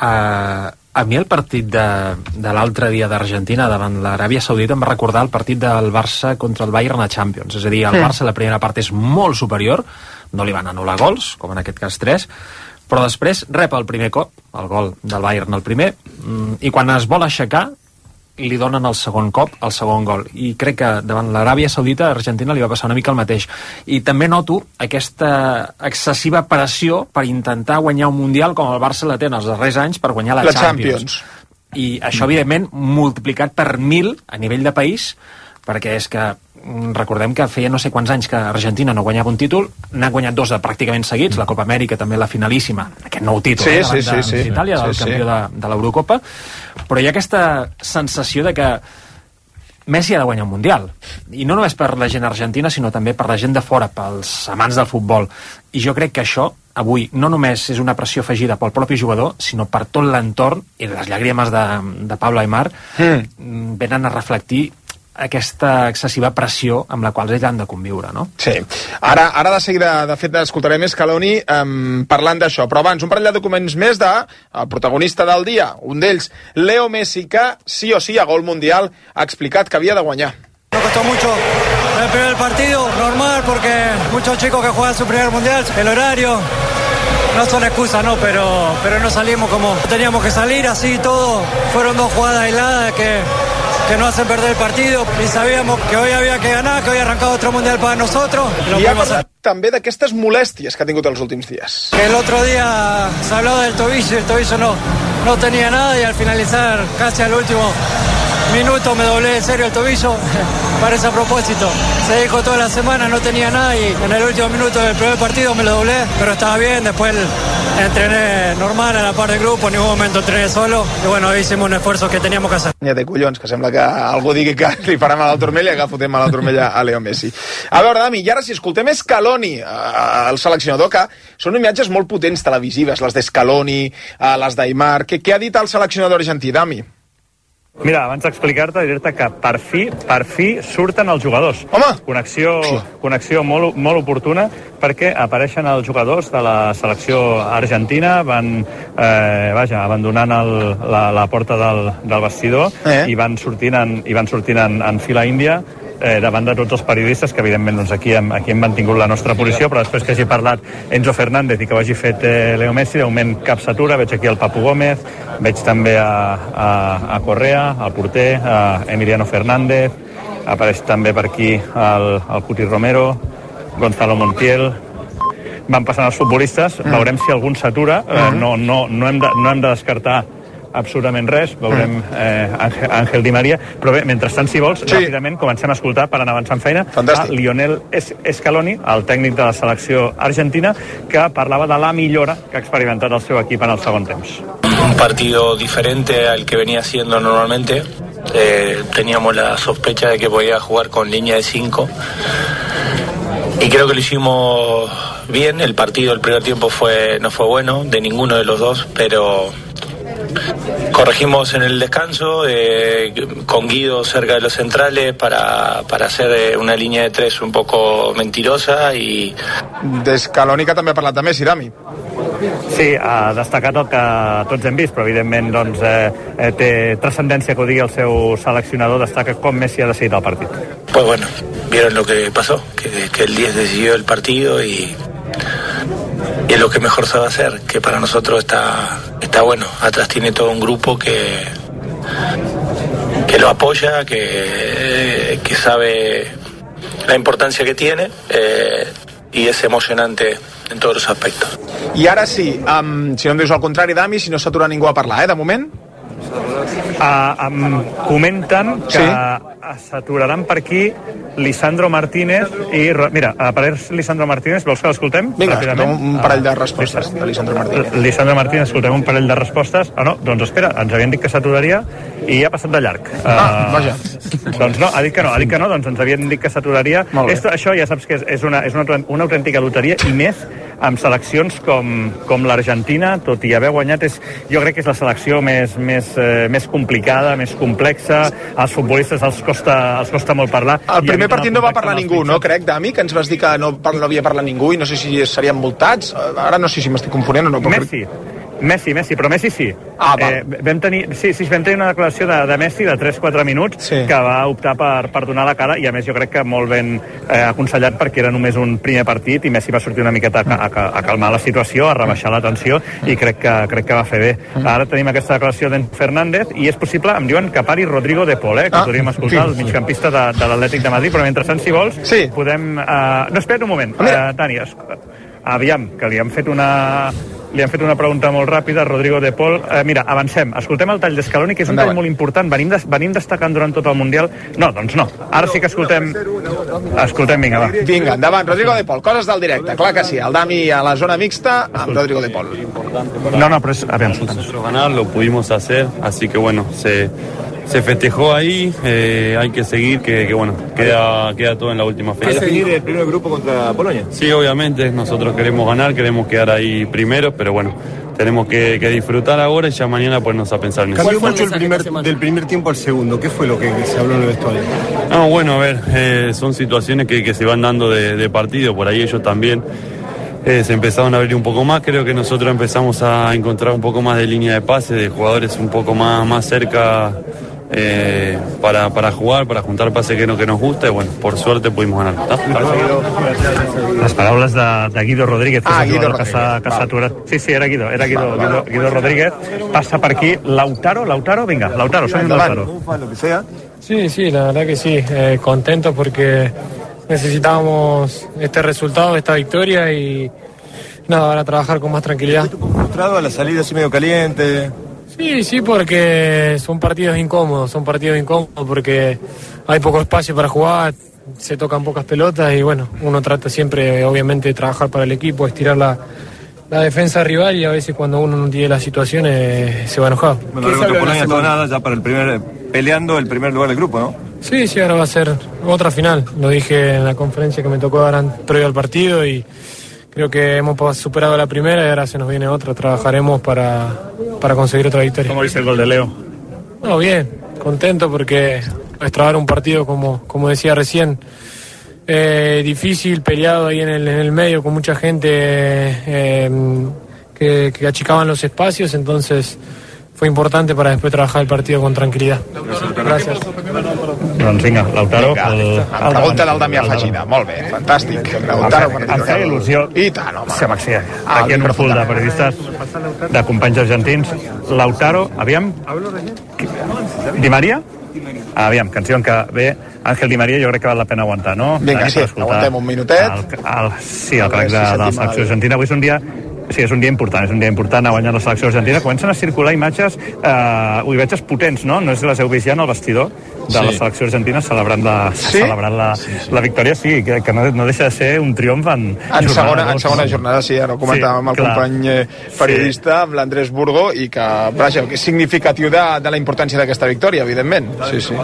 eh, a mi el partit de, de l'altre dia d'Argentina davant l'Aràbia Saudita em va recordar el partit del Barça contra el Bayern a Champions. És a dir, el Barça la primera part és molt superior, no li van anul·lar gols, com en aquest cas tres, però després rep el primer cop, el gol del Bayern el primer, i quan es vol aixecar li donen el segon cop, el segon gol. I crec que davant l'Aràbia Saudita a Argentina li va passar una mica el mateix. I també noto aquesta excessiva pressió per intentar guanyar un Mundial com el Barça la té en els darrers anys per guanyar la, la Champions. Champions. I això, evidentment, multiplicat per mil a nivell de país, perquè és que recordem que feia no sé quants anys que Argentina no guanyava un títol, n'ha guanyat dos de pràcticament seguits, la Copa Amèrica també la finalíssima, aquest nou títol sí, eh, sí, sí, sí. d'Itàlia, del sí, campió sí. de, de l'Eurocopa, però hi ha aquesta sensació de que Messi ha de guanyar un Mundial, i no només per la gent argentina, sinó també per la gent de fora, pels amants del futbol, i jo crec que això avui no només és una pressió afegida pel propi jugador, sinó per tot l'entorn, i les llàgrimes de, de Pablo Aimar mm. venen a reflectir aquesta excessiva pressió amb la qual ells han de conviure, no? Sí. Ara, ara de seguida, de fet, escoltarem Scaloni um, parlant d'això, però abans, un parell de documents més de el protagonista del dia, un d'ells, Leo Messi, que sí o sí a gol mundial ha explicat que havia de guanyar. Nos costó mucho el primer partido, normal, porque muchos chicos que juegan su primer mundial, el horario, no son excusas, ¿no? Pero, pero no salimos como teníamos que salir, así todo. Fueron dos jugadas aisladas que, que no hacen perder el partido, y sabíamos que hoy había que ganar, que hoy arrancado otro mundial para nosotros. I ha parlat també d'aquestes molèsties que ha tingut els últims dies. Que el otro día se hablaba del tobillo, el tobillo no, no tenía nada, y al finalizar casi al último minuto me doblé en serio el tobillo, parece a propósito. Se dijo toda la semana, no tenía nada y en el último minuto del primer partido me lo doblé, pero estaba bien, después entrené normal a la par del grupo, en ningún momento entrené solo i bueno, ahí hicimos un esfuerzo que teníamos que hacer. Ja té collons, que sembla que algú digui que li farà mal al turmell i agafa fotent mal al turmell a Leo Messi. A veure, Dami, i ara si escoltem Scaloni, el seleccionador, que són imatges molt potents televisives, les d'Scaloni, les d'Aimar. Què, què ha dit el seleccionador argentí, Dami? Mira, abans d'explicar-te, dir-te que per fi, per fi surten els jugadors. Home! Connexió, connexió molt, molt oportuna, perquè apareixen els jugadors de la selecció argentina, van eh, vaja, abandonant el, la, la porta del, del vestidor eh? i van sortint en, i van sortint en, en fila índia, eh, davant de tots els periodistes, que evidentment doncs, aquí, hem, aquí hem mantingut la nostra posició, però després que hagi parlat Enzo Fernández i que ho hagi fet eh, Leo Messi, de moment cap s'atura. Veig aquí el Papu Gómez, veig també a, a, a Correa, al porter, a Emiliano Fernández, apareix també per aquí el, el Cuti Romero, Gonzalo Montiel. Van passant els futbolistes, mm. veurem si algun s'atura, mm. eh, no, no, no, hem de, no hem de descartar absolutament res, veurem eh, Ángel, Ángel Di Maria, però bé, mentrestant, si vols, sí. ràpidament comencem a escoltar per anar avançant feina Fantàstic. a Lionel Scaloni, el tècnic de la selecció argentina, que parlava de la millora que ha experimentat el seu equip en el segon temps. Un partido diferente al que venía haciendo normalmente. Eh, teníamos la sospecha de que podía jugar con línea de cinco y creo que lo hicimos bien. El partido, el primer tiempo fue no fue bueno de ninguno de los dos, pero corregimos en el descanso eh, con Guido cerca de los centrales para, para hacer eh, una línea de tres un poco mentirosa i... D'Escaloni, que també ha parlat de Messi, Dami. Sí, ha destacat el que tots hem vist, però evidentment doncs, eh, té transcendència que ho digui el seu seleccionador, destaca com Messi ha decidit el partit. Pues bueno, vieron lo que pasó, que, que el diez decidió el partido y... y es lo que mejor sabe hacer, que para nosotros está, está bueno. Atrás tiene todo un grupo que, que lo apoya, que, que sabe la importancia que tiene eh, y es emocionante en todos los aspectos. I ara sí, um, si no em dius al contrari, Dami, si no s'atura ningú a parlar, eh, de moment? Uh, um, comenten que sí? s'aturaran per aquí Lisandro Martínez i... Mira, apareix Lisandro Martínez, vols que l'escoltem? Vinga, escoltem un parell de respostes uh, de Lisandro Martínez. Lisandro Martínez, escoltem un parell de respostes. Ah, no, doncs espera, ens havien dit que s'aturaria i ha passat de llarg. Ah, uh, vaja. Doncs no, ha dit que no, ha dit que no, doncs ens havien dit que s'aturaria. Esto, això ja saps que és, és, una, és una, una autèntica loteria, i més amb seleccions com, com l'Argentina, tot i haver guanyat, és, jo crec que és la selecció més, més, eh, més complicada, més complexa. Als futbolistes els costa, els costa molt parlar. El primer partit no va parlar ningú, no, crec, Dami? Que ens vas dir que no, no havia parlat ningú i no sé si serien multats. Ara no sé si m'estic confonent o no. Però... Messi. Messi, Messi, però Messi sí. Ah, eh, vam tenir, sí, sí, vam tenir una declaració de, de Messi de tres quatre minuts sí. que va optar per, per donar la cara, i a més jo crec que molt ben eh, aconsellat, perquè era només un primer partit i Messi va sortir una miqueta a, a, a calmar la situació, a rebaixar la tensió, i crec que, crec que va fer bé. Ara tenim aquesta declaració d'en Fernández i és possible, em diuen que pari Rodrigo de Paul, eh, que ah, podríem escoltar, sí. el migcampista de, de l'Atlètic de Madrid, però mentrestant, si vols, sí. podem... Eh... No, espera't un moment, eh, Dani, aviam, que li han fet una... Li han fet una pregunta molt ràpida a Rodrigo de Paul. Eh, mira, avancem. Escoltem el tall d'Escaloni, que és un tall molt important. Venim, des, venim destacant durant tot el Mundial. No, doncs no. Ara sí que escoltem... Escoltem, vinga, va. Vinga, endavant. Rodrigo de Paul, coses del directe. Clar que sí. El Dami a la zona mixta amb Rodrigo de Paul. No, no, però és... A veure, nosotros ganar, lo pudimos hacer, así que bueno, se... Se festejó ahí, eh, hay que seguir, que, que bueno, queda, queda todo en la última fecha. ¿Quieres seguir el primer grupo contra Polonia? Sí, obviamente, nosotros queremos ganar, queremos quedar ahí primero, pero bueno, tenemos que, que disfrutar ahora y ya mañana ponernos a pensar en eso. Cambió mucho el primer, del primer tiempo al segundo, ¿qué fue lo que, que se habló en el vestuario? No, bueno, a ver, eh, son situaciones que, que se van dando de, de partido, por ahí ellos también. Eh, se empezaron a abrir un poco más, creo que nosotros empezamos a encontrar un poco más de línea de pase, de jugadores un poco más, más cerca eh, para, para jugar, para juntar pase que, no, que nos gusta, y bueno, por suerte pudimos ganar. ¿No? Les paraules de, de Guido Rodríguez, que ah, és el jugador que s'ha aturat. Sí, sí, era Guido, era Guido, Guido, Guido Rodríguez. Passa per aquí Lautaro, Lautaro, venga, Lautaro, soy un Lautaro. Sí, sí, la verdad que sí, eh, contento porque necesitábamos este resultado, esta victoria, y nada, ahora trabajar con más tranquilidad. ¿Estás frustrado a la salida así medio caliente? Sí, sí, porque son partidos incómodos, son partidos incómodos porque hay poco espacio para jugar, se tocan pocas pelotas y bueno, uno trata siempre obviamente de trabajar para el equipo, estirar la, la defensa rival y a veces cuando uno no tiene las situaciones se va enojado. Bueno, algo que ponen a nada ya para el primer, peleando el primer lugar del grupo, ¿no? Sí, sí, ahora va a ser otra final, lo dije en la conferencia que me tocó dar previo al partido y creo que hemos superado la primera y ahora se nos viene otra. Trabajaremos para, para conseguir otra victoria. ¿Cómo dice el gol de Leo? No, bien, contento porque extrabar un partido, como, como decía recién, eh, difícil, peleado ahí en el, en el medio con mucha gente eh, que, que achicaban los espacios, entonces fue importante para después trabajar el partido con tranquil·litat. Gràcies. Doncs vinga, Lautaro. Vinga, el, el pregunta del Damià Fagina. Molt bé, fantàstic. Lautaro, em feia il·lusió. I tant, home. Sí, Maxi, aquí en un full de periodistes, de companys argentins. Lautaro, aviam... Di Maria? Aviam, que ens diuen que bé, Ángel Di Maria jo crec que val la pena aguantar, no? Vinga, sí, aguantem un minutet. El, el, sí, el crac de, de la selecció argentina. Avui és un dia... Sí, és un dia important, és un dia important, ha guanyat la selecció argentina. Comencen a circular imatges, eh, imatges potents, no? No sé si les heu vist ja en el vestidor de sí. la selecció argentina celebrant la, sí? celebrant la, sí, sí. la victòria, sí, que, que no, no deixa de ser un triomf en, en, segona, en segona jornada, sí, ara ho comentàvem amb sí, el clar. company periodista, sí. amb l'Andrés Burgo, i que, vaja, que és significatiu de, de la importància d'aquesta victòria, evidentment. Sí, sí.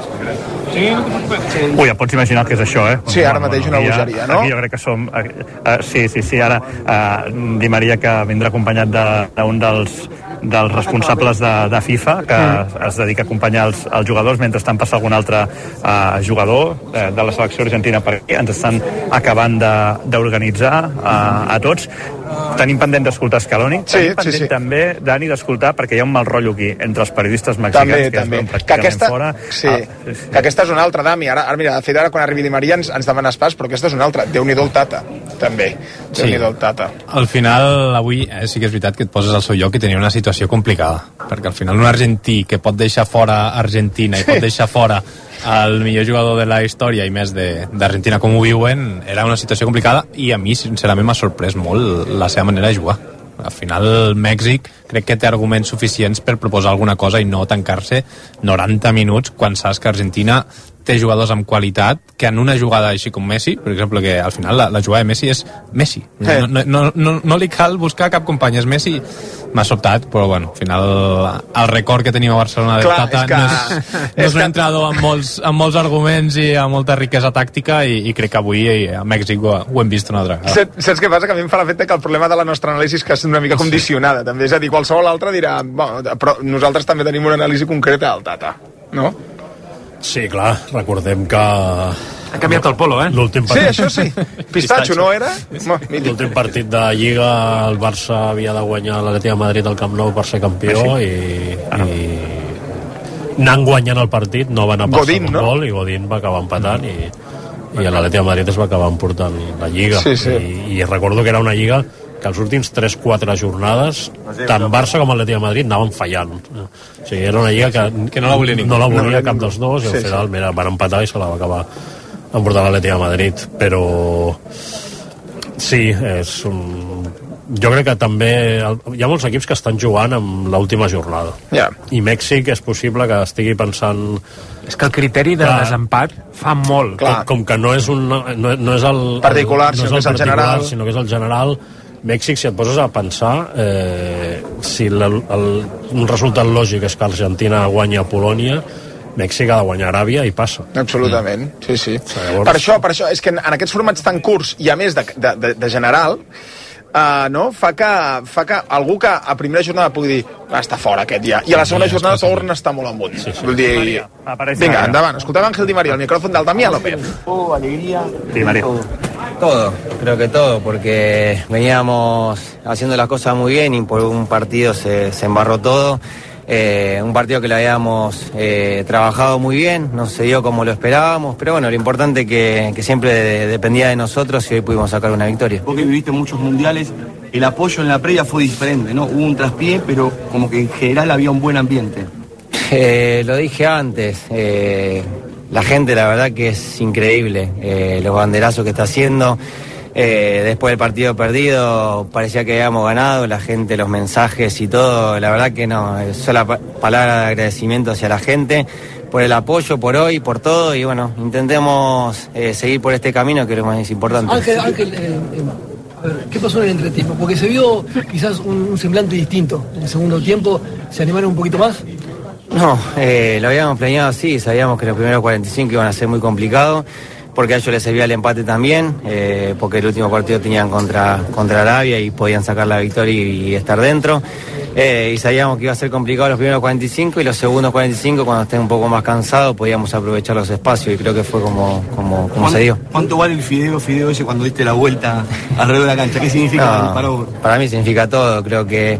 Ui, et pots imaginar que és això, eh? Sí, ara mateix una bogeria, no? Aquí jo crec que som... Uh, uh, sí, sí, sí, ara uh, Di Maria que vindrà acompanyat d'un de, dels, dels responsables de, de FIFA que mm. es dedica a acompanyar els, els jugadors mentre estan passant algun altre uh, jugador uh, de la selecció argentina per aquí. Ens estan acabant d'organitzar uh, a tots. Tenim pendent d'escoltar Scaloni. Sí, Tenim pendent sí, sí. també, Dani, d'escoltar, perquè hi ha un mal rotllo aquí entre els periodistes mexicans també, que també. es veuen pràcticament aquesta, fora. Sí, ah, sí, sí. Que aquesta és una altra, Dami. Ara, ara, mira, de fet, ara quan arribi Di Maria ens, ens demanes pas, però aquesta és una altra. Déu-n'hi-do el Tata, també. Déu-n'hi-do el Tata. Al final, avui, eh, sí que és veritat que et poses al seu lloc i tenia una situació complicada, perquè al final un argentí que pot deixar fora Argentina i pot deixar fora el millor jugador de la història i més d'Argentina com ho viuen, era una situació complicada i a mi sincerament m'ha sorprès molt la seva manera de jugar. Al final Mèxic crec que té arguments suficients per proposar alguna cosa i no tancar-se noranta minuts quan saps que Argentina té jugadors amb qualitat que en una jugada així com Messi, per exemple, que al final la, la jugada de Messi és Messi, no, no, no, no, no li cal buscar cap company, és Messi. M'ha sobtat, però bueno, al final el record que tenim a Barcelona del Tata que... no és, no és un entrenador amb molts, amb molts arguments i amb molta riquesa tàctica i, i crec que avui a Mèxic ho, ho hem vist una altra vegada. Saps què passa? Que a mi em fa l'efecte que el problema de la nostra anàlisi és que és una mica condicionada, sí. també, és a dir, qualsevol altre dirà, bueno, però nosaltres també tenim una anàlisi concreta del Tata, no? Sí, clar, recordem que... Ha canviat el polo, eh? L'últim partit... Sí, això sí. Pistatxo, no era? L'últim partit de Lliga, el Barça havia de guanyar l'Atlètic de Madrid al Camp Nou per ser campió i... i... anant guanyant el partit, no va anar per segon no? gol i Godín va acabar empatant i, i l'Atlètic de Madrid es va acabar emportant la Lliga. Sí, sí. I, I recordo que era una Lliga que els últims tres quatre jornades tant Barça com l'Atlètic de Madrid anaven fallant. O sigui, era una lliga que, que no la volia ningú. No la volia no, cap dels dos i al sí, final sí. mira, van empatar i se la va acabar emportant l'Atlètic de Madrid. Però sí, és un... jo crec que també hi ha molts equips que estan jugant amb l'última jornada. Yeah. I Mèxic és possible que estigui pensant... És que el criteri de clar, desempat fa molt. Com, com que no és, un, no, no és el... Particular, el, no sinó és el, el general. Sinó que és el general. Mèxic, si et poses a pensar, eh, si el, el, un resultat lògic és que Argentina guanya a Polònia, Mèxic ha de guanyar Aràbia i passa. Absolutament, mm. sí, sí. Llavors... Per això, per això, és que en, en aquests formats tan curts, i a més de, de, de, de general, Uh, no? fa, que, fa que algú que a primera jornada pugui dir ah, està fora aquest ja, i a la segona sí, jornada torna a estar molt amunt. Sí, sí. Vull dir... Vinga, endavant, escoltem Ángel Di María, el micrófono del Damià López. Alegría, Di María. Todo, creo que todo, porque veníamos haciendo las cosas muy bien y por un partido se, se embarró todo. Eh, un partido que lo habíamos eh, trabajado muy bien, no se dio como lo esperábamos, pero bueno, lo importante que, que siempre de, dependía de nosotros y hoy pudimos sacar una victoria. Vos que viviste muchos mundiales, el apoyo en la previa fue diferente, ¿no? Hubo un traspié, pero como que en general había un buen ambiente. Eh, lo dije antes, eh, la gente la verdad que es increíble, eh, los banderazos que está haciendo. Eh, después del partido perdido parecía que habíamos ganado, la gente, los mensajes y todo, la verdad que no, sola pa- palabra de agradecimiento hacia la gente por el apoyo, por hoy, por todo, y bueno, intentemos eh, seguir por este camino que es lo más importante. Ángel, Ángel eh, eh, a ver, ¿qué pasó en el entretiempo? Porque se vio quizás un, un semblante distinto en el segundo tiempo, ¿se animaron un poquito más? No, eh, lo habíamos planeado así, sabíamos que los primeros cuarenta y cinco iban a ser muy complicados, porque a ellos les servía el empate también, eh, porque el último partido tenían contra, contra Arabia y podían sacar la victoria y, y estar dentro. Eh, y sabíamos que iba a ser complicado los primeros cuarenta y cinco y los segundos cuarenta y cinco, cuando estén un poco más cansados, podíamos aprovechar los espacios y creo que fue como, como, como se dio. ¿Cuánto vale el fideo, fideo ese cuando diste la vuelta alrededor de la cancha? ¿Qué significa No, para vos? Para mí significa todo, creo que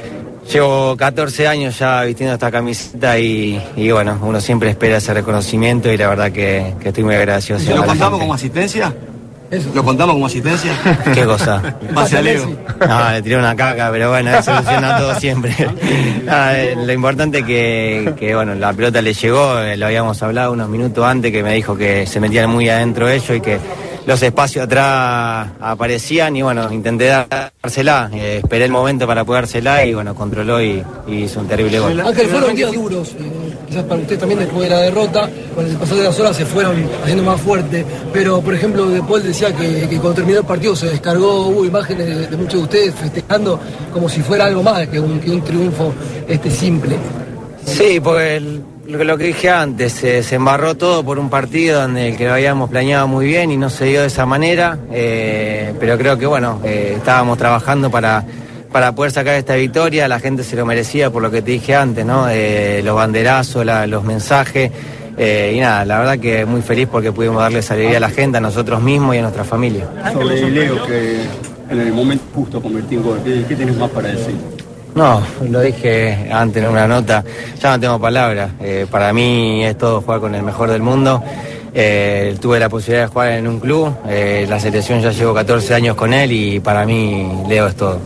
llevo catorce años ya vistiendo esta camiseta y, y bueno, uno siempre espera ese reconocimiento y la verdad que, que estoy muy agradecido. ¿Se lo contamos como asistencia? ¿Eso? ¿Lo contamos como asistencia? ¿Qué cosa? Pase a Leo. No, le tiré una caca, pero bueno, él soluciona todo siempre. Ah, eh, lo importante es que, que, bueno, la pelota le llegó, eh, lo habíamos hablado unos minutos antes, que me dijo que se metían muy adentro ellos y que los espacios atrás aparecían y bueno, intenté dársela, eh, esperé el momento para poder dársela y bueno, controló y, y hizo un terrible gol. Ángel, fueron días duros, eh, quizás para usted también después de la derrota, con el pasar de las horas se fueron haciendo más fuerte, pero por ejemplo después decía que, que cuando terminó el partido se descargó, hubo imágenes de, de muchos de ustedes festejando como si fuera algo más que un, que un triunfo este simple. Sí, porque el, lo, lo que dije antes, se, se embarró todo por un partido donde el que lo habíamos planeado muy bien y no se dio de esa manera, eh, pero creo que bueno, eh, estábamos trabajando para, para poder sacar esta victoria, la gente se lo merecía por lo que te dije antes, ¿no? Eh, los banderazos, la, los mensajes, eh, y nada, la verdad que muy feliz porque pudimos darle alegría a la gente, a nosotros mismos y a nuestra familia. Sobre Leo, que en el momento justo convertí en gol, ¿qué, qué tienes más para decir? No, lo dije antes en una nota, ya no tengo palabras. Eh, para mí es todo jugar con el mejor del mundo. Eh, tuve la posibilidad de jugar en un club, eh, la selección ya llevo catorce años con él y para mí Leo és tot.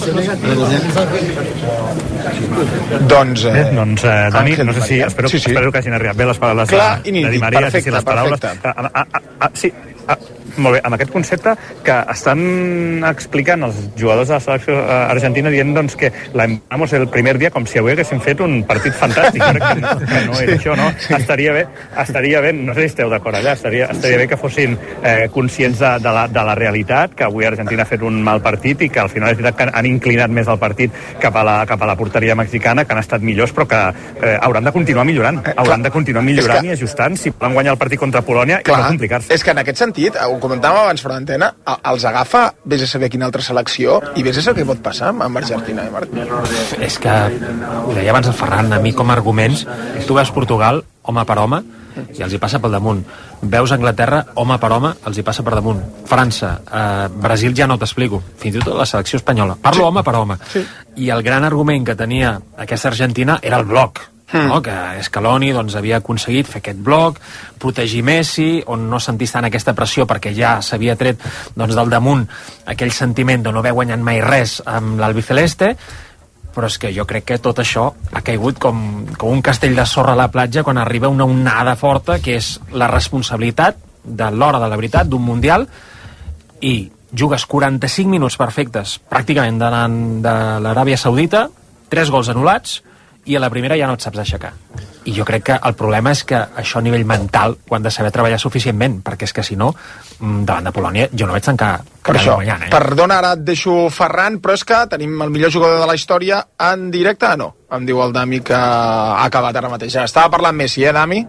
Doncs, eh, Bé, doncs eh, Dani, no sé si, espero, sí, sí. espero que hagin arribat bé les paraules Clar, de, i de Di Maria, perfecte, sí, les paraules, perfecte. a, a, a, a, sí, a, molt bé, amb aquest concepte que estan explicant els jugadors de la selecció argentina dient doncs, que l'embaramos el primer dia com si avui haguéssim fet un partit fantàstic. Crec que no, que no és això, no? Estaria bé, estaria bé, no sé si esteu d'acord allà, estaria, estaria bé que fossin eh, conscients de, de, la, de la realitat, que avui Argentina ha fet un mal partit i que al final és veritat que han inclinat més el partit cap a la, cap a la porteria mexicana, que han estat millors, però que eh, hauran de continuar millorant, hauran de continuar millorant i ajustant si poden guanyar el partit contra Polònia i no complicar-se. És que en aquest sentit, ho comentàvem abans fora d'antena, els agafa, vés a saber quina altra selecció i vés a saber què pot passar amb Argentina. Eh, És que, ho deia abans el Ferran, a mi com a arguments, tu veus Portugal, home per home, i els hi passa pel damunt. Veus Anglaterra, home per home, els hi passa per damunt. França, eh, Brasil ja no t'explico, fins i tot la selecció espanyola. Parlo sí. home per home. Sí. I el gran argument que tenia aquesta Argentina era el bloc. Mm. No? Que Scaloni doncs, havia aconseguit fer aquest bloc, protegir Messi, on no sentís tant aquesta pressió perquè ja s'havia tret doncs, del damunt aquell sentiment de no haver guanyat mai res amb l'albiceleste, però és que jo crec que tot això ha caigut com, com un castell de sorra a la platja quan arriba una onada forta que és la responsabilitat de l'hora de la veritat d'un Mundial i jugues quaranta-cinc minuts perfectes pràcticament davant de l'Aràbia Saudita, tres gols anul·lats i a la primera ja no et saps aixecar. I jo crec que el problema és que això a nivell mental ho han de saber treballar suficientment, perquè és que si no, davant de Polònia jo no veig tant que, que per això, guanyant. Eh? Perdona, ara et deixo Ferran, però és que tenim el millor jugador de la història en directe, no? Em diu el Dami que ha acabat ara mateix. Estava parlant Messi, eh, Dami?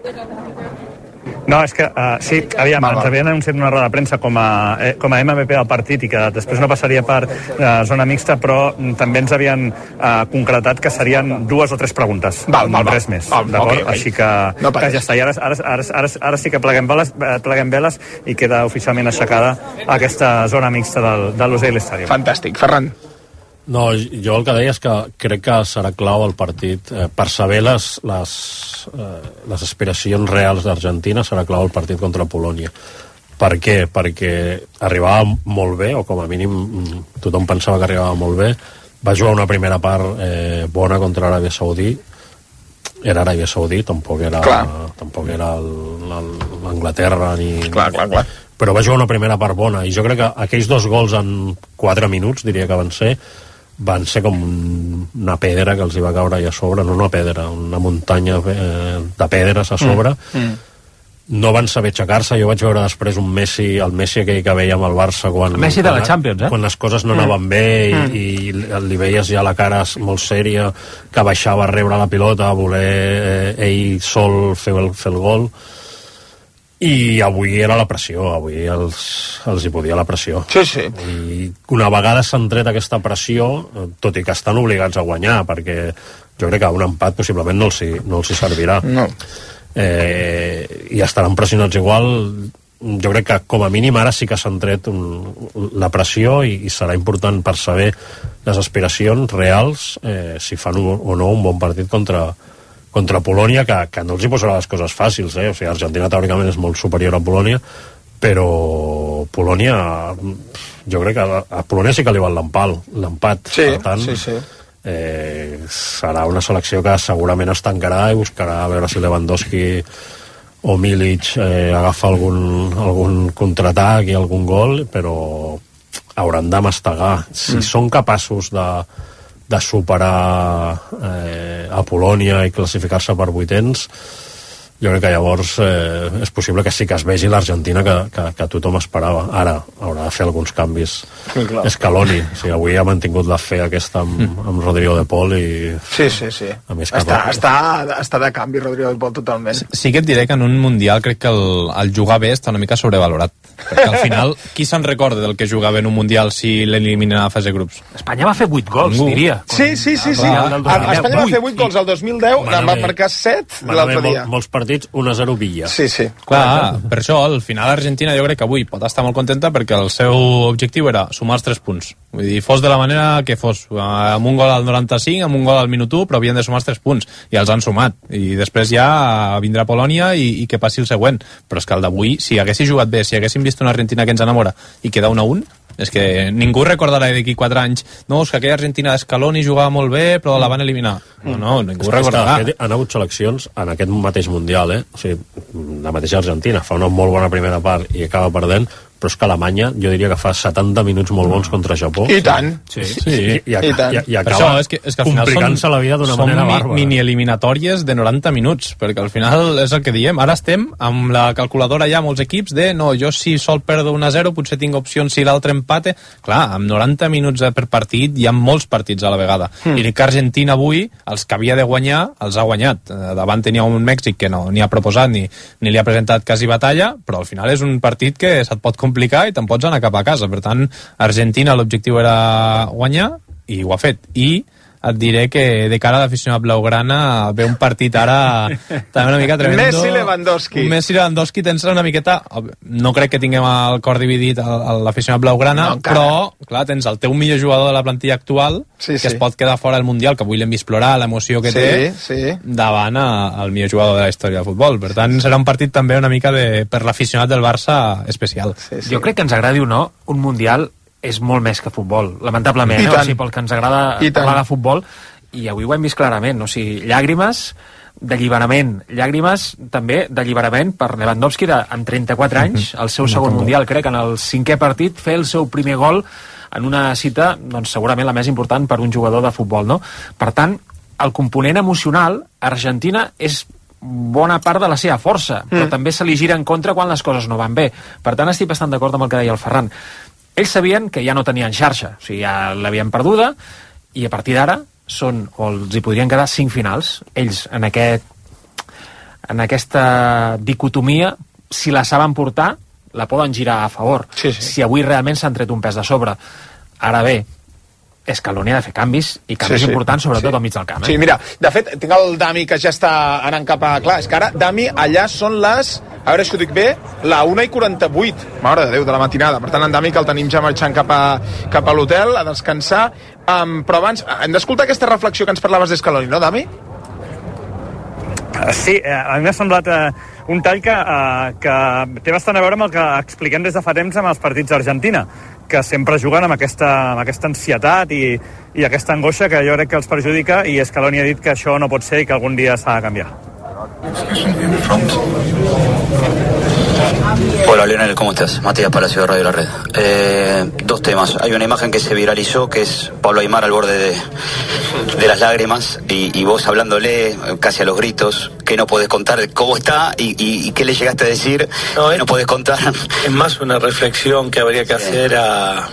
No, és que, uh, sí, aviam, ens havien anunciat una roda de premsa com a, eh, com a M V P del partit i que després no passaria per uh, zona mixta, però també ens havien uh, concretat que serien dues o tres preguntes, val, no val, res val. més, d'acord? Okay, okay. Així que, no que ja està, i ara, ara, ara, ara, ara sí que pleguem veles, pleguem veles i queda oficialment aixecada aquesta zona mixta del, de l'Lusail Stadium. Fantàstic. Ferran? No, jo el que deia és que crec que serà clau el partit eh, per saber les, les, eh, les aspiracions reals d'Argentina, serà clau el partit contra Polònia. Per què? Perquè arribava molt bé, o com a mínim tothom pensava que arribava molt bé, va jugar una primera part eh, bona contra Aràbia Saudí, era Aràbia Saudí, tampoc era, tampoc era l'Anglaterra ni... Clar, clar, clar. però va jugar una primera part bona, i jo crec que aquells dos gols en quatre minuts, diria que van ser, van ser com una pedra que els hi va caure allà a sobre, no una pedra, una muntanya eh, de pedres a sobre. Mm. Mm. No van saber aixecar-se. Jo vaig veure després un Messi, el Messi aquell que veiem al Barça quan, el Messi de la Champions, eh? quan les coses no anaven bé i, mm. i li veies ja la cara molt sèria, que baixava a rebre la pilota a voler eh, ell sol fer el, fer el gol. I avui era la pressió, avui els, els hi podia la pressió. Sí, sí. I una vegada s'han tret aquesta pressió, tot i que estan obligats a guanyar, perquè jo crec que un empat possiblement no els hi, no els hi servirà. No. Eh, i estaran pressionats igual. Jo crec que com a mínim ara sí que s'han tret un, la pressió i, i serà important per saber les aspiracions reals, eh, si fan o, o no un bon partit contra, contra Polònia, que, que no els hi posarà les coses fàcils, eh? O sigui, Argentina teòricament és molt superior a Polònia, però Polònia, jo crec que a, a Polònia sí que li val l'empal, l'empat. Sí, per tant, sí, sí. Eh, serà una selecció que segurament es tancarà i buscarà a veure si Lewandowski o Milic eh, agafa algun, algun contraatac i algun gol, però hauran de mastegar. Si mm. són capaços de, de superar eh, a Polònia i classificar-se per vuitens, jo crec que llavors eh, és possible que sí que es vegi l'Argentina que, que, que tothom esperava. Ara haurà de fer alguns canvis. Sí, Scaloni, o sigui, avui ha mantingut la fe aquesta amb, mm. amb Rodrigo de Paul i... Sí, sí, sí. A més està, està, està de canvi Rodrigo de Paul totalment. Sí, sí que et diré que en un Mundial crec que el, el jugar bé està una mica sobrevalorat. Perquè al final, qui se'n recorda del que jugava en un Mundial si l'eliminen a fase de grups? Espanya va fer vuit gols, Ningú. diria. Sí, sí, sí. sí. Ah, Espanya va fer vuit gols el dos mil deu, en va marcar set l'altre dia. Molts partits, un a zero Villa. Sí, sí. Clar, per això, al final Argentina jo crec que avui pot estar molt contenta perquè el seu objectiu era sumar els tres punts. Vull dir, fos de la manera que fos, amb un gol al noranta-cinc, amb un gol al minut u, però havien de sumar els tres punts, i els han sumat. I després ja vindrà Polònia i, i que passi el següent. Però és que el d'avui, si haguessin jugat bé, si haguéssim vist una Argentina que ens enamora i queda un a un, és que ningú recordarà d'aquí quatre anys no, és que aquella Argentina d'Escaloni jugava molt bé però la van eliminar. No, no, ningú és recordarà. Que han hagut seleccions en aquest mateix Mundial, eh? O sigui, la mateixa Argentina fa una molt bona primera part i acaba perdent, però és que Alemanya jo diria que fa setanta minuts molt bons contra Japó. I tant. Sí, sí. sí. I, i, I tant. I, i acaba això, és que, és que al final complicant-se són, la vida d'una són manera mi, bàrbara. mini-eliminatòries de noranta minuts, perquè al final és el que diem. Ara estem amb la calculadora ja molts equips de no, jo si sol perdo un a zero potser tinc opcions si l'altre empate. Clar, amb noranta minuts per partit hi ha molts partits a la vegada. Mm. I que Argentina avui, els que havia de guanyar, els ha guanyat. Davant tenia un Mèxic que no ni ha proposat ni, ni li ha presentat quasi batalla, però al final és un partit que se't pot complicar i te'n pots anar cap a casa. Per tant, Argentina l'objectiu era guanyar i ho ha fet. I et diré que de cara a l'aficionat blaugrana ve un partit ara també una mica tremendo. Messi Lewandowski. Un Messi Lewandowski tens una miqueta... No crec que tinguem el cor dividit a l'aficionat blaugrana, no, però clar, tens el teu millor jugador de la plantilla actual sí, que sí. es pot quedar fora del Mundial, que avui l'hem vist plorar, l'emoció que sí, té sí. davant al millor jugador de la història del futbol. Per tant, serà un partit també una mica de, per l'aficionat del Barça especial. Sí, sí. Jo crec que ens agradi o no, un Mundial és molt més que futbol, lamentablement, eh? O sigui, pel que ens agrada parlar de futbol, i avui ho hem vist clarament, o sigui, llàgrimes d'alliberament, llàgrimes també d'alliberament per Lewandowski de, amb trenta-quatre anys, el seu segon Mundial, crec, en el cinquè partit, fer el seu primer gol en una cita, doncs segurament la més important per un jugador de futbol, no? Per tant, el component emocional, Argentina és bona part de la seva força, però mm. també se li gira en contra quan les coses no van bé. Per tant, estic bastant d'acord amb el que deia el Ferran. Ells sabien que ja no tenien xarxa, o sigui, ja l'havien perduda, i a partir d'ara són, o els hi podrien quedar cinc finals. Ells, en aquest en aquesta dicotomia, si la saben portar, la poden girar a favor. Sí, sí. Si avui realment s'han tret un pes de sobre. Ara bé, Scaloni ha de fer canvis, i canvis sí, sí. importants, sobretot sí. al mig del camp. Eh? Sí, mira, de fet, tinc el Dami que ja està anant cap a... Clar, és que ara, Dami, allà són les... A veure si ho dic bé, la una i quaranta-vuit, mare de Déu, de la matinada. Per tant, en Dami, que el tenim ja marxant cap a, cap a l'hotel, a descansar. Um, però abans, hem d'escoltar aquesta reflexió que ens parlaves d'Scaloni, no, Dami? Sí, a mi m'ha semblat uh, un tall que, uh, que té bastant a veure amb el que expliquem des de fa temps amb els partits d'Argentina, que sempre juguen amb aquesta, amb aquesta ansietat i, i aquesta angoixa que jo crec que els perjudica, i Scaloni ha dit que això no pot ser i que algun dia s'ha de canviar. Hola Leonel, ¿cómo estás? Matías Palacio de Radio La Red. Eh, dos temas. Hay una imagen que se viralizó que es Pablo Aimar al borde de, de las lágrimas y, y vos hablándole casi a los gritos, que no podés contar cómo está y, y, y qué le llegaste a decir, no, que no podés contar. Es más una reflexión que habría que hacer a,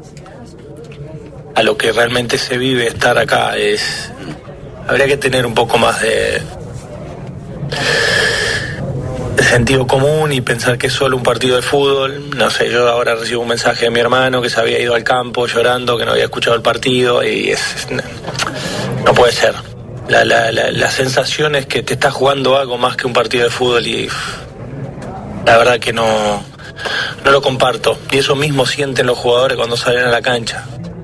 a lo que realmente se vive estar acá. Es, habría que tener un poco más de... de sentido común y pensar que es solo un partido de fútbol. No sé, yo ahora recibo un mensaje de mi hermano que se había ido al campo llorando, que no había escuchado el partido y es, no puede ser. La, la, la, la sensación es que te estás jugando algo más que un partido de fútbol y la verdad que no, no lo comparto. Y eso mismo sienten los jugadores cuando salen a la cancha.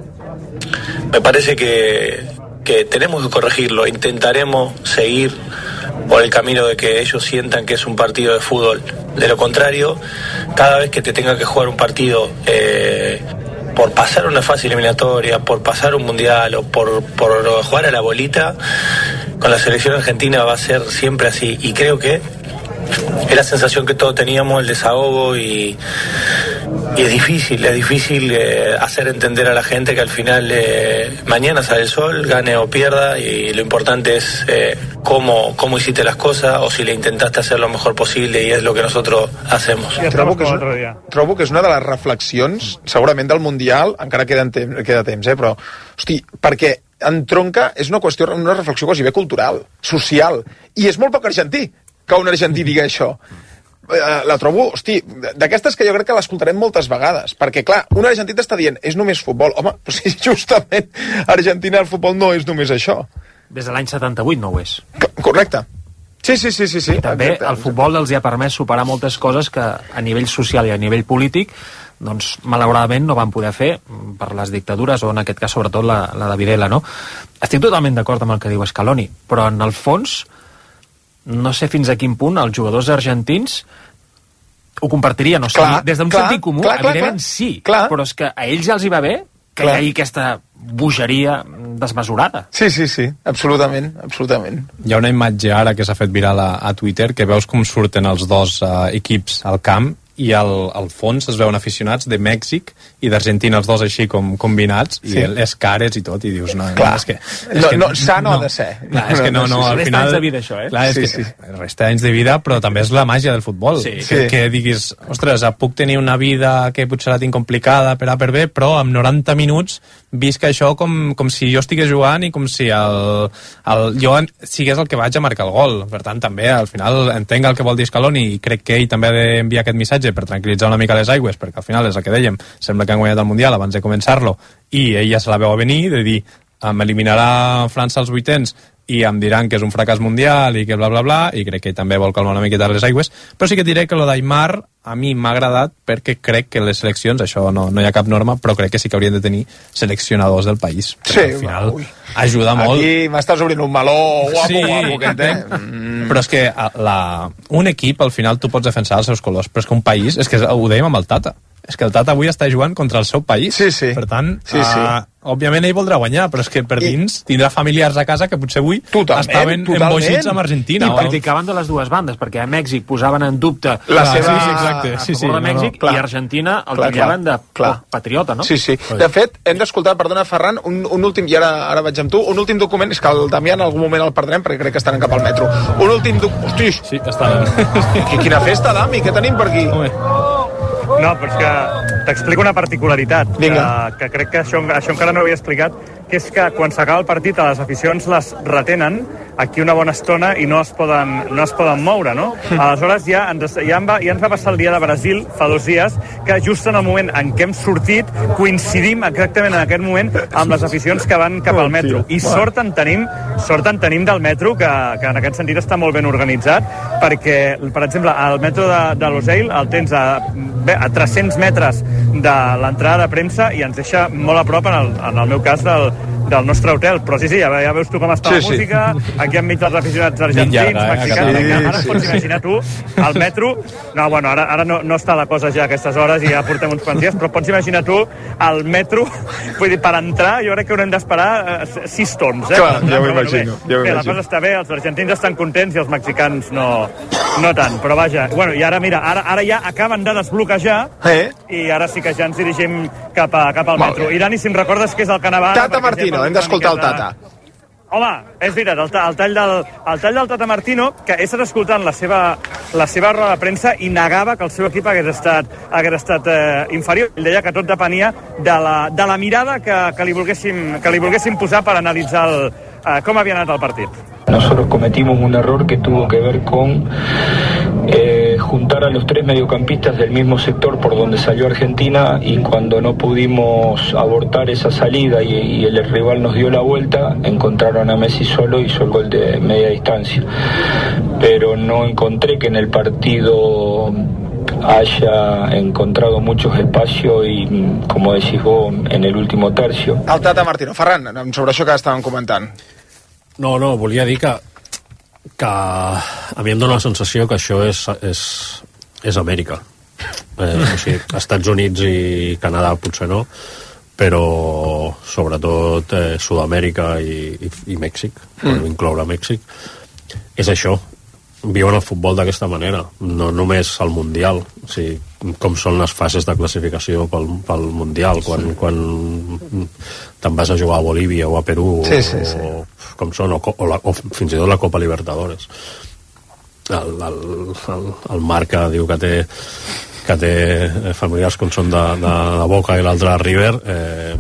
Me parece que, que tenemos que corregirlo. Intentaremos seguir por el camino de que ellos sientan que es un partido de fútbol. De lo contrario, cada vez que te tenga que jugar un partido eh, por pasar una fase eliminatoria, por pasar un mundial o por, por jugar a la bolita, con la selección argentina va a ser siempre así. Y creo que es la sensación que todos teníamos, el desahogo, y, y es difícil, es difícil eh, hacer entender a la gente que al final eh, mañana sale el sol, gane o pierda, y lo importante es eh, cómo, cómo hiciste las cosas o si le intentaste hacer lo mejor posible, i és el que nosotros hacemos. Trobo que, és, trobo que és una de les reflexions, segurament del Mundial, encara queda, temps, queda temps, eh, però, hosti, perquè entronca, és una qüestió, una reflexió quasi bé cultural, social, i és molt poc argentí que un argentí diga això. La trobo, hosti, d'aquestes que jo crec que l'escoltarem moltes vegades, perquè clar, un argentí t'està dient és només futbol. Home, però si justament Argentina el futbol no és només això. Des de l'any setanta-vuit no ho és. Correcte. Sí, sí, sí, sí, sí. I també exacte, el futbol els hi ha permès superar moltes coses que a nivell social i a nivell polític doncs malauradament no van poder fer per les dictadures, o en aquest cas sobretot la, la de Videla, no? Estic totalment d'acord amb el que diu Scaloni, però en el fons no sé fins a quin punt els jugadors argentins ho compartirien, o sigui, clar, des d'un sentit comú, clar, clar, evidentment clar, sí, clar. Però és que a ells ja els hi va bé que clar. Hi hagi aquesta bogeria desmesurada. Sí, sí, sí, absolutament, absolutament. Hi ha una imatge ara que s'ha fet viral a, a Twitter que veus com surten els dos uh, equips al camp i al, al fons es veuen aficionats de Mèxic i d'Argentina, els dos així com combinats, sí. I les cares i tot, i dius, no, clar. no és que... És no, que no, sa no, no ha de ser. Clar, és que no, no, al resta final... anys de vida, això, eh? Clar, és sí, que sí. resta anys de vida, però també és la màgia del futbol. Sí. Que, Sí. que diguis, ostres, puc tenir una vida que potser la tinc complicada per A per B, però amb noranta minuts visc això com, com si jo estigués jugant i com si el, el, jo sigués el que vaig a marcar el gol. Per tant, també, al final, entenc el que vol dir Scaloni i crec que ell també ha d'enviar aquest missatge per tranquil·litzar una mica les aigües, perquè al final és el que dèiem, sembla que han guanyat el Mundial abans de començar-lo i ella se la veu a venir, de dir em eliminarà França als vuitens i em diran que és un fracàs mundial i que bla bla bla, i crec que també vol calmar una miqueta les aigües, però sí que diré que lo d'Aimar a mi m'ha agradat perquè crec que les seleccions, això no, no hi ha cap norma, però crec que sí que haurien de tenir seleccionadors del país, sí, al final ui. Ajuda molt. Aquí m'estàs obrint un meló guapo, sí, guapo aquest, eh? Mm. Però és que la, un equip al final tu pots defensar els seus colors, però és que un país, és que ho dèiem amb el Tata, és que el Tata avui està jugant contra el seu país, sí, sí. Per tant, sí, sí. Uh, òbviament ell voldrà guanyar, però és que per dins I... tindrà familiars a casa que potser avui totalment, estaven totalment. embogits amb Argentina. I practicaven de les dues bandes, perquè a Mèxic posaven en dubte la clar, seva... sí, sí, exacte. Sí, sí, a favor de Mèxic, no, no, i Argentina el titllaven de clar. Patriota, no? Sí, sí. De fet, hem d'escoltar, perdona, Ferran, un, un últim, i ara, ara vaig amb tu, un últim document, és que el Damià en algun moment el perdrem, perquè crec que estan cap al metro. Un últim document... Hosti! Sí, estan. Quina festa, Dami, què tenim per aquí? Home. No, però és que t'explico una particularitat, que, que crec que això, això encara no ho havia explicat, que és que quan s'acaba el partit a les aficions les retenen aquí una bona estona i no es poden, no es poden moure, no? Aleshores ja ens, ja, en va, ja ens va passar el dia de Brasil fa dos dies, que just en el moment en què hem sortit coincidim exactament en aquest moment amb les aficions que van cap al metro. I sort en tenim, sort en tenim del metro, que, que en aquest sentit està molt ben organitzat, perquè, per exemple, al metro de, de Losail el tens a, a tres-cents metres de l'entrada de premsa i ens deixa molt a prop, en el, en el meu cas, del, del nostre hotel, però sí, sí, ja, ja veus tu com està sí, la música, sí. Aquí enmig dels aficionats argentins, llarga, eh, mexicans, sí, ara sí, pots imaginar tu, al metro, no, bueno, ara, ara no, no està la cosa ja a aquestes hores i ja portem uns quants dies, però pots imaginar tu al metro, vull dir, per entrar jo crec que haurem d'esperar uh, sis tons, eh? Clar, ja ho imagino, ja ho bé, imagino. la cosa està bé, els argentins estan contents i els mexicans no, no tant, però vaja. Bueno, i ara, mira, ara, ara ja acaben de desbloquejar eh? i ara sí que ja ens dirigim cap, a, cap al metro. I Dani, si em recordes què és el Canavà... Tata Martino, hem d'escoltar el Tata. Home, és veritat, el, el, tall del, el tall del Tata Martino, que he estat escoltant la seva, la seva roda de premsa i negava que el seu equip hagués estat, hagués estat eh, inferior. Ell deia que tot depenia de la, de la mirada que, que, li volguéssim, que li volguéssim posar per analitzar el, eh, com havia anat el partit. Nosotros cometimos un error que tuvo que ver con eh, juntar a los tres mediocampistas del mismo sector por donde salió Argentina, y cuando no pudimos abortar esa salida y, y el rival nos dio la vuelta, encontraron a Messi solo y hizo el gol de media distancia. Pero no encontré que en el partido haya encontrado muchos espacios y, como decís vos, en el último tercio. El Tata Martino. Ferran, sobre això que estàvem comentant. No, no, volia dir que, que a mi em dóna la sensació que això és, és, és Amèrica. Eh, o sigui, Estats Units i Canadà potser no, però sobretot eh, Sud-amèrica i, i, i Mèxic, mm. per incloure Mèxic, és això. Viuen el futbol d'aquesta manera, no només el Mundial, o sigui, com són les fases de classificació pel, pel Mundial, quan, sí. quan te'n vas a jugar a Bolívia o a Perú, sí, sí, sí. o com són, o, o, la, o fins i tot la Copa Libertadores. El, el, el, el Marc que diu que té, que té familiars com són de, de, de Boca i l'altre de River, eh,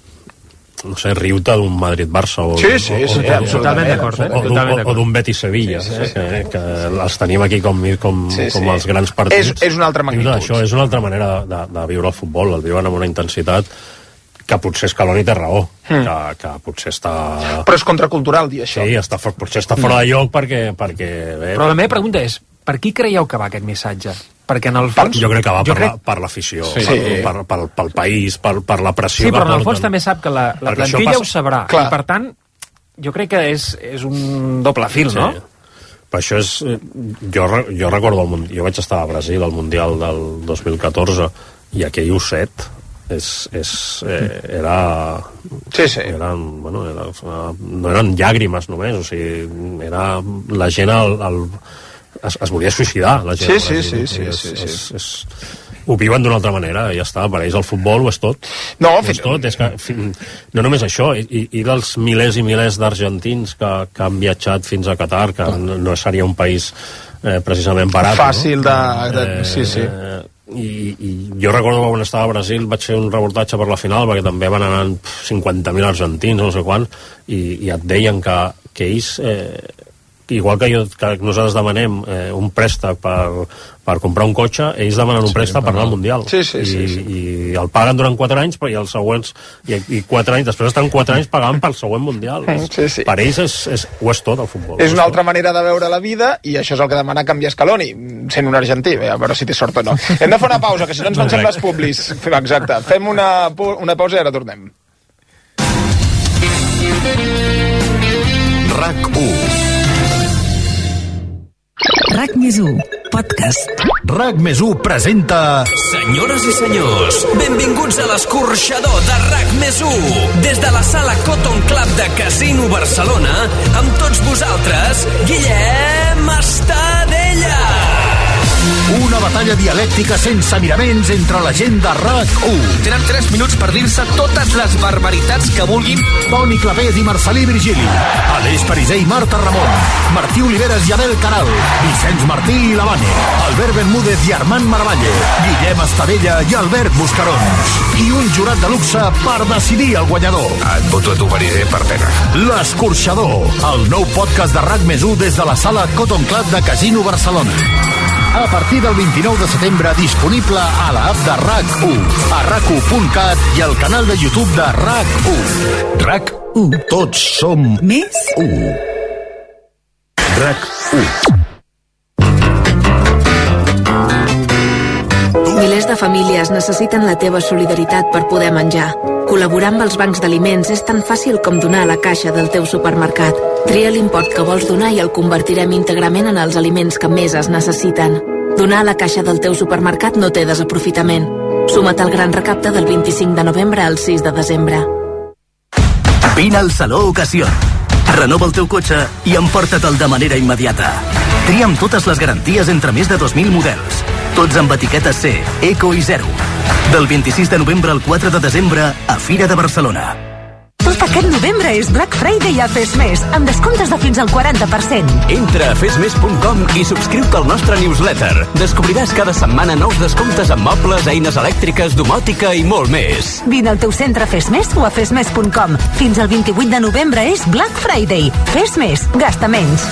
no sé, riu-te d'un Madrid-Barça o, sí, sí, sí, o, o, totalment d'acord, eh? o, o d'un Betis-Sevilla, sí, sí, sí. Eh, que, que els tenim aquí com, com, sí, sí. com els grans partits. És, és una altra magnitud. Això és una altra manera de, de, de viure el futbol, el viuen amb una intensitat que potser Scaloni té raó, mm. que, que potser està... Però és contracultural dir això. Sí, està, potser està fora de lloc perquè... perquè bé, però la meva pregunta és, per qui creieu que va aquest missatge? Perquè en el fons... Jo crec que va per, crec... la, per l'afició, sí. per, per, per, pel país, per, per la pressió sí, que però en el fons porten. també sap que la, la plantilla passa... ho sabrà. Clar. I per tant, jo crec que és, és un doble fil, sí. no? Però això és... Jo, jo recordo, el, jo vaig estar a Brasil al Mundial del dos mil catorze i aquell U set és, és, eh, era... Sí, sí. Eren, bueno, era, no eren llàgrimes només, o sigui, era la gent al... al Es, es volia suïcidar la gent. Sí, sí, sí, sí, és, sí, sí. És, és, ho viuen d'una altra manera, ja està, per ells el futbol ho és tot. No, ho és tot, és que, no només això, i, i dels milers i milers d'argentins que, que han viatjat fins a Qatar, que no, no seria un país eh, precisament barat. Fàcil no? de... de... Eh, sí, sí. Eh, i, i jo recordo que quan estava a Brasil vaig fer un reportatge per la final, perquè també van anar cinquanta mil argentins, no sé quan, i, i et deien que, que ells... Eh, igual que, jo, que nosaltres demanem eh, un préstec per, per comprar un cotxe, ells demanen un sí, préstec per anar al Mundial. Sí, sí, I, sí, sí. i el paguen durant quatre anys, però i els següents i, i quatre anys, després estan quatre anys pagant pel següent Mundial. Sí, sí. Per ells és, és, ho és tot el futbol. És una altra manera de veure la vida i això és el que demana canviar Scaloni, sent un argentí, a veure si té sort o no. Hem de fer una pausa, que si no ens pensem les publis. Exacte. Fem una, una pausa i ara tornem. RAC u RAC més u, podcast. RAC més u presenta... Senyores i senyors, benvinguts a l'escorxador de RAC més u. Des de la sala Cotton Club de Casino Barcelona, amb tots vosaltres, Guillem Estadella. Una batalla dialèctica sense miraments entre la gent de RAC u. Tenen tres minuts per dir-se totes les barbaritats que vulguin. Toni Clapés i Marcelí Virgili, Aleix Perisser i Marta Ramon, Martí Oliveres i Abel Caral, Vicenç Martí i Lavane, Albert Bermúdez i Armand Maravalle, Guillem Estadella i Albert Buscarons. I un jurat de luxe per decidir el guanyador. Et voto a tu, Perisser, per pena. L'Escorxador, el nou podcast de RAC més u des de la sala Cotton Club de Casino Barcelona. A partir del vint-i-nou de setembre, disponible a l'app de RAC u, a rac u punt cat i al canal de YouTube de RAC u. RAC u. Tots som més u. RAC u. Milers de famílies necessiten la teva solidaritat per poder menjar. Col·laborar amb els bancs d'aliments és tan fàcil com donar a la caixa del teu supermercat. Tria l'import que vols donar i el convertirem íntegrament en els aliments que més es necessiten. Donar a la caixa del teu supermercat no té desaprofitament. Suma't al gran recapte del vint-i-cinc de novembre al sis de desembre. Vine al Saló Ocasió. Renova el teu cotxe i emporta-te'l de manera immediata. Tria amb totes les garanties entre més de dos mil models. Tots amb etiquetes C, Eco i Zero. Del vint-i-sis de novembre al quatre de desembre a Fira de Barcelona. Tot aquest novembre és Black Friday a Fesmés, amb descomptes de fins al quaranta per cent. Entra a fesmes punt com i subscriu-te al nostre newsletter. Descobriràs cada setmana nous descomptes en mobles, eines elèctriques, domòtica i molt més. Vine al teu centre Fesmés o a fesmés punt com. Fins al vint-i-vuit de novembre és Black Friday. Fesmés, gasta menys.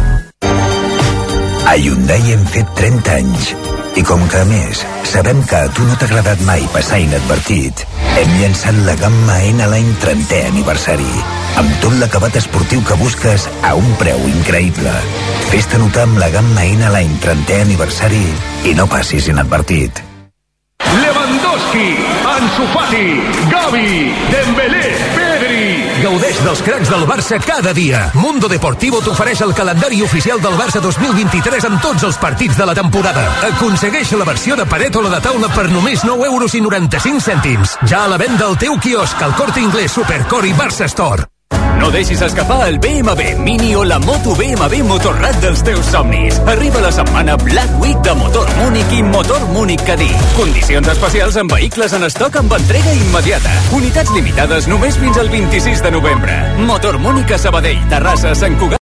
A Hyundai hem fet trenta anys. I com que, a més, sabem que a tu no t'ha agradat mai passar inadvertit, hem llançat la gamma N-Line trentè aniversari, amb tot l'acabat esportiu que busques a un preu increïble. Fes-te notar amb la gamma N-Line trentè aniversari i no passis inadvertit. Lewandowski, Ansu Fati, Gavi, Dembélé, Pedri. Gaudeix dels cracs del Barça cada dia. Mundo Deportivo t'ofereix el calendari oficial del Barça dos mil vint-i-tres amb tots els partits de la temporada. Aconsegueix la versió de paret o la de taula per només nou euros i noranta-cinc cèntims. Ja a la venda al teu quiosc, al Corte Inglés, Supercore i Barça Store. No deixis escapar el B M W Mini o la moto B M W Motorrad dels teus somnis. Arriba la setmana Black Week de Motor Múnich i Motor Múnich Cadí. Condicions especials en vehicles en estoc amb entrega immediata. Unitats limitades només fins al vint-i-sis de novembre. Motor Múnich a Sabadell, Terrassa, Sant Cugat.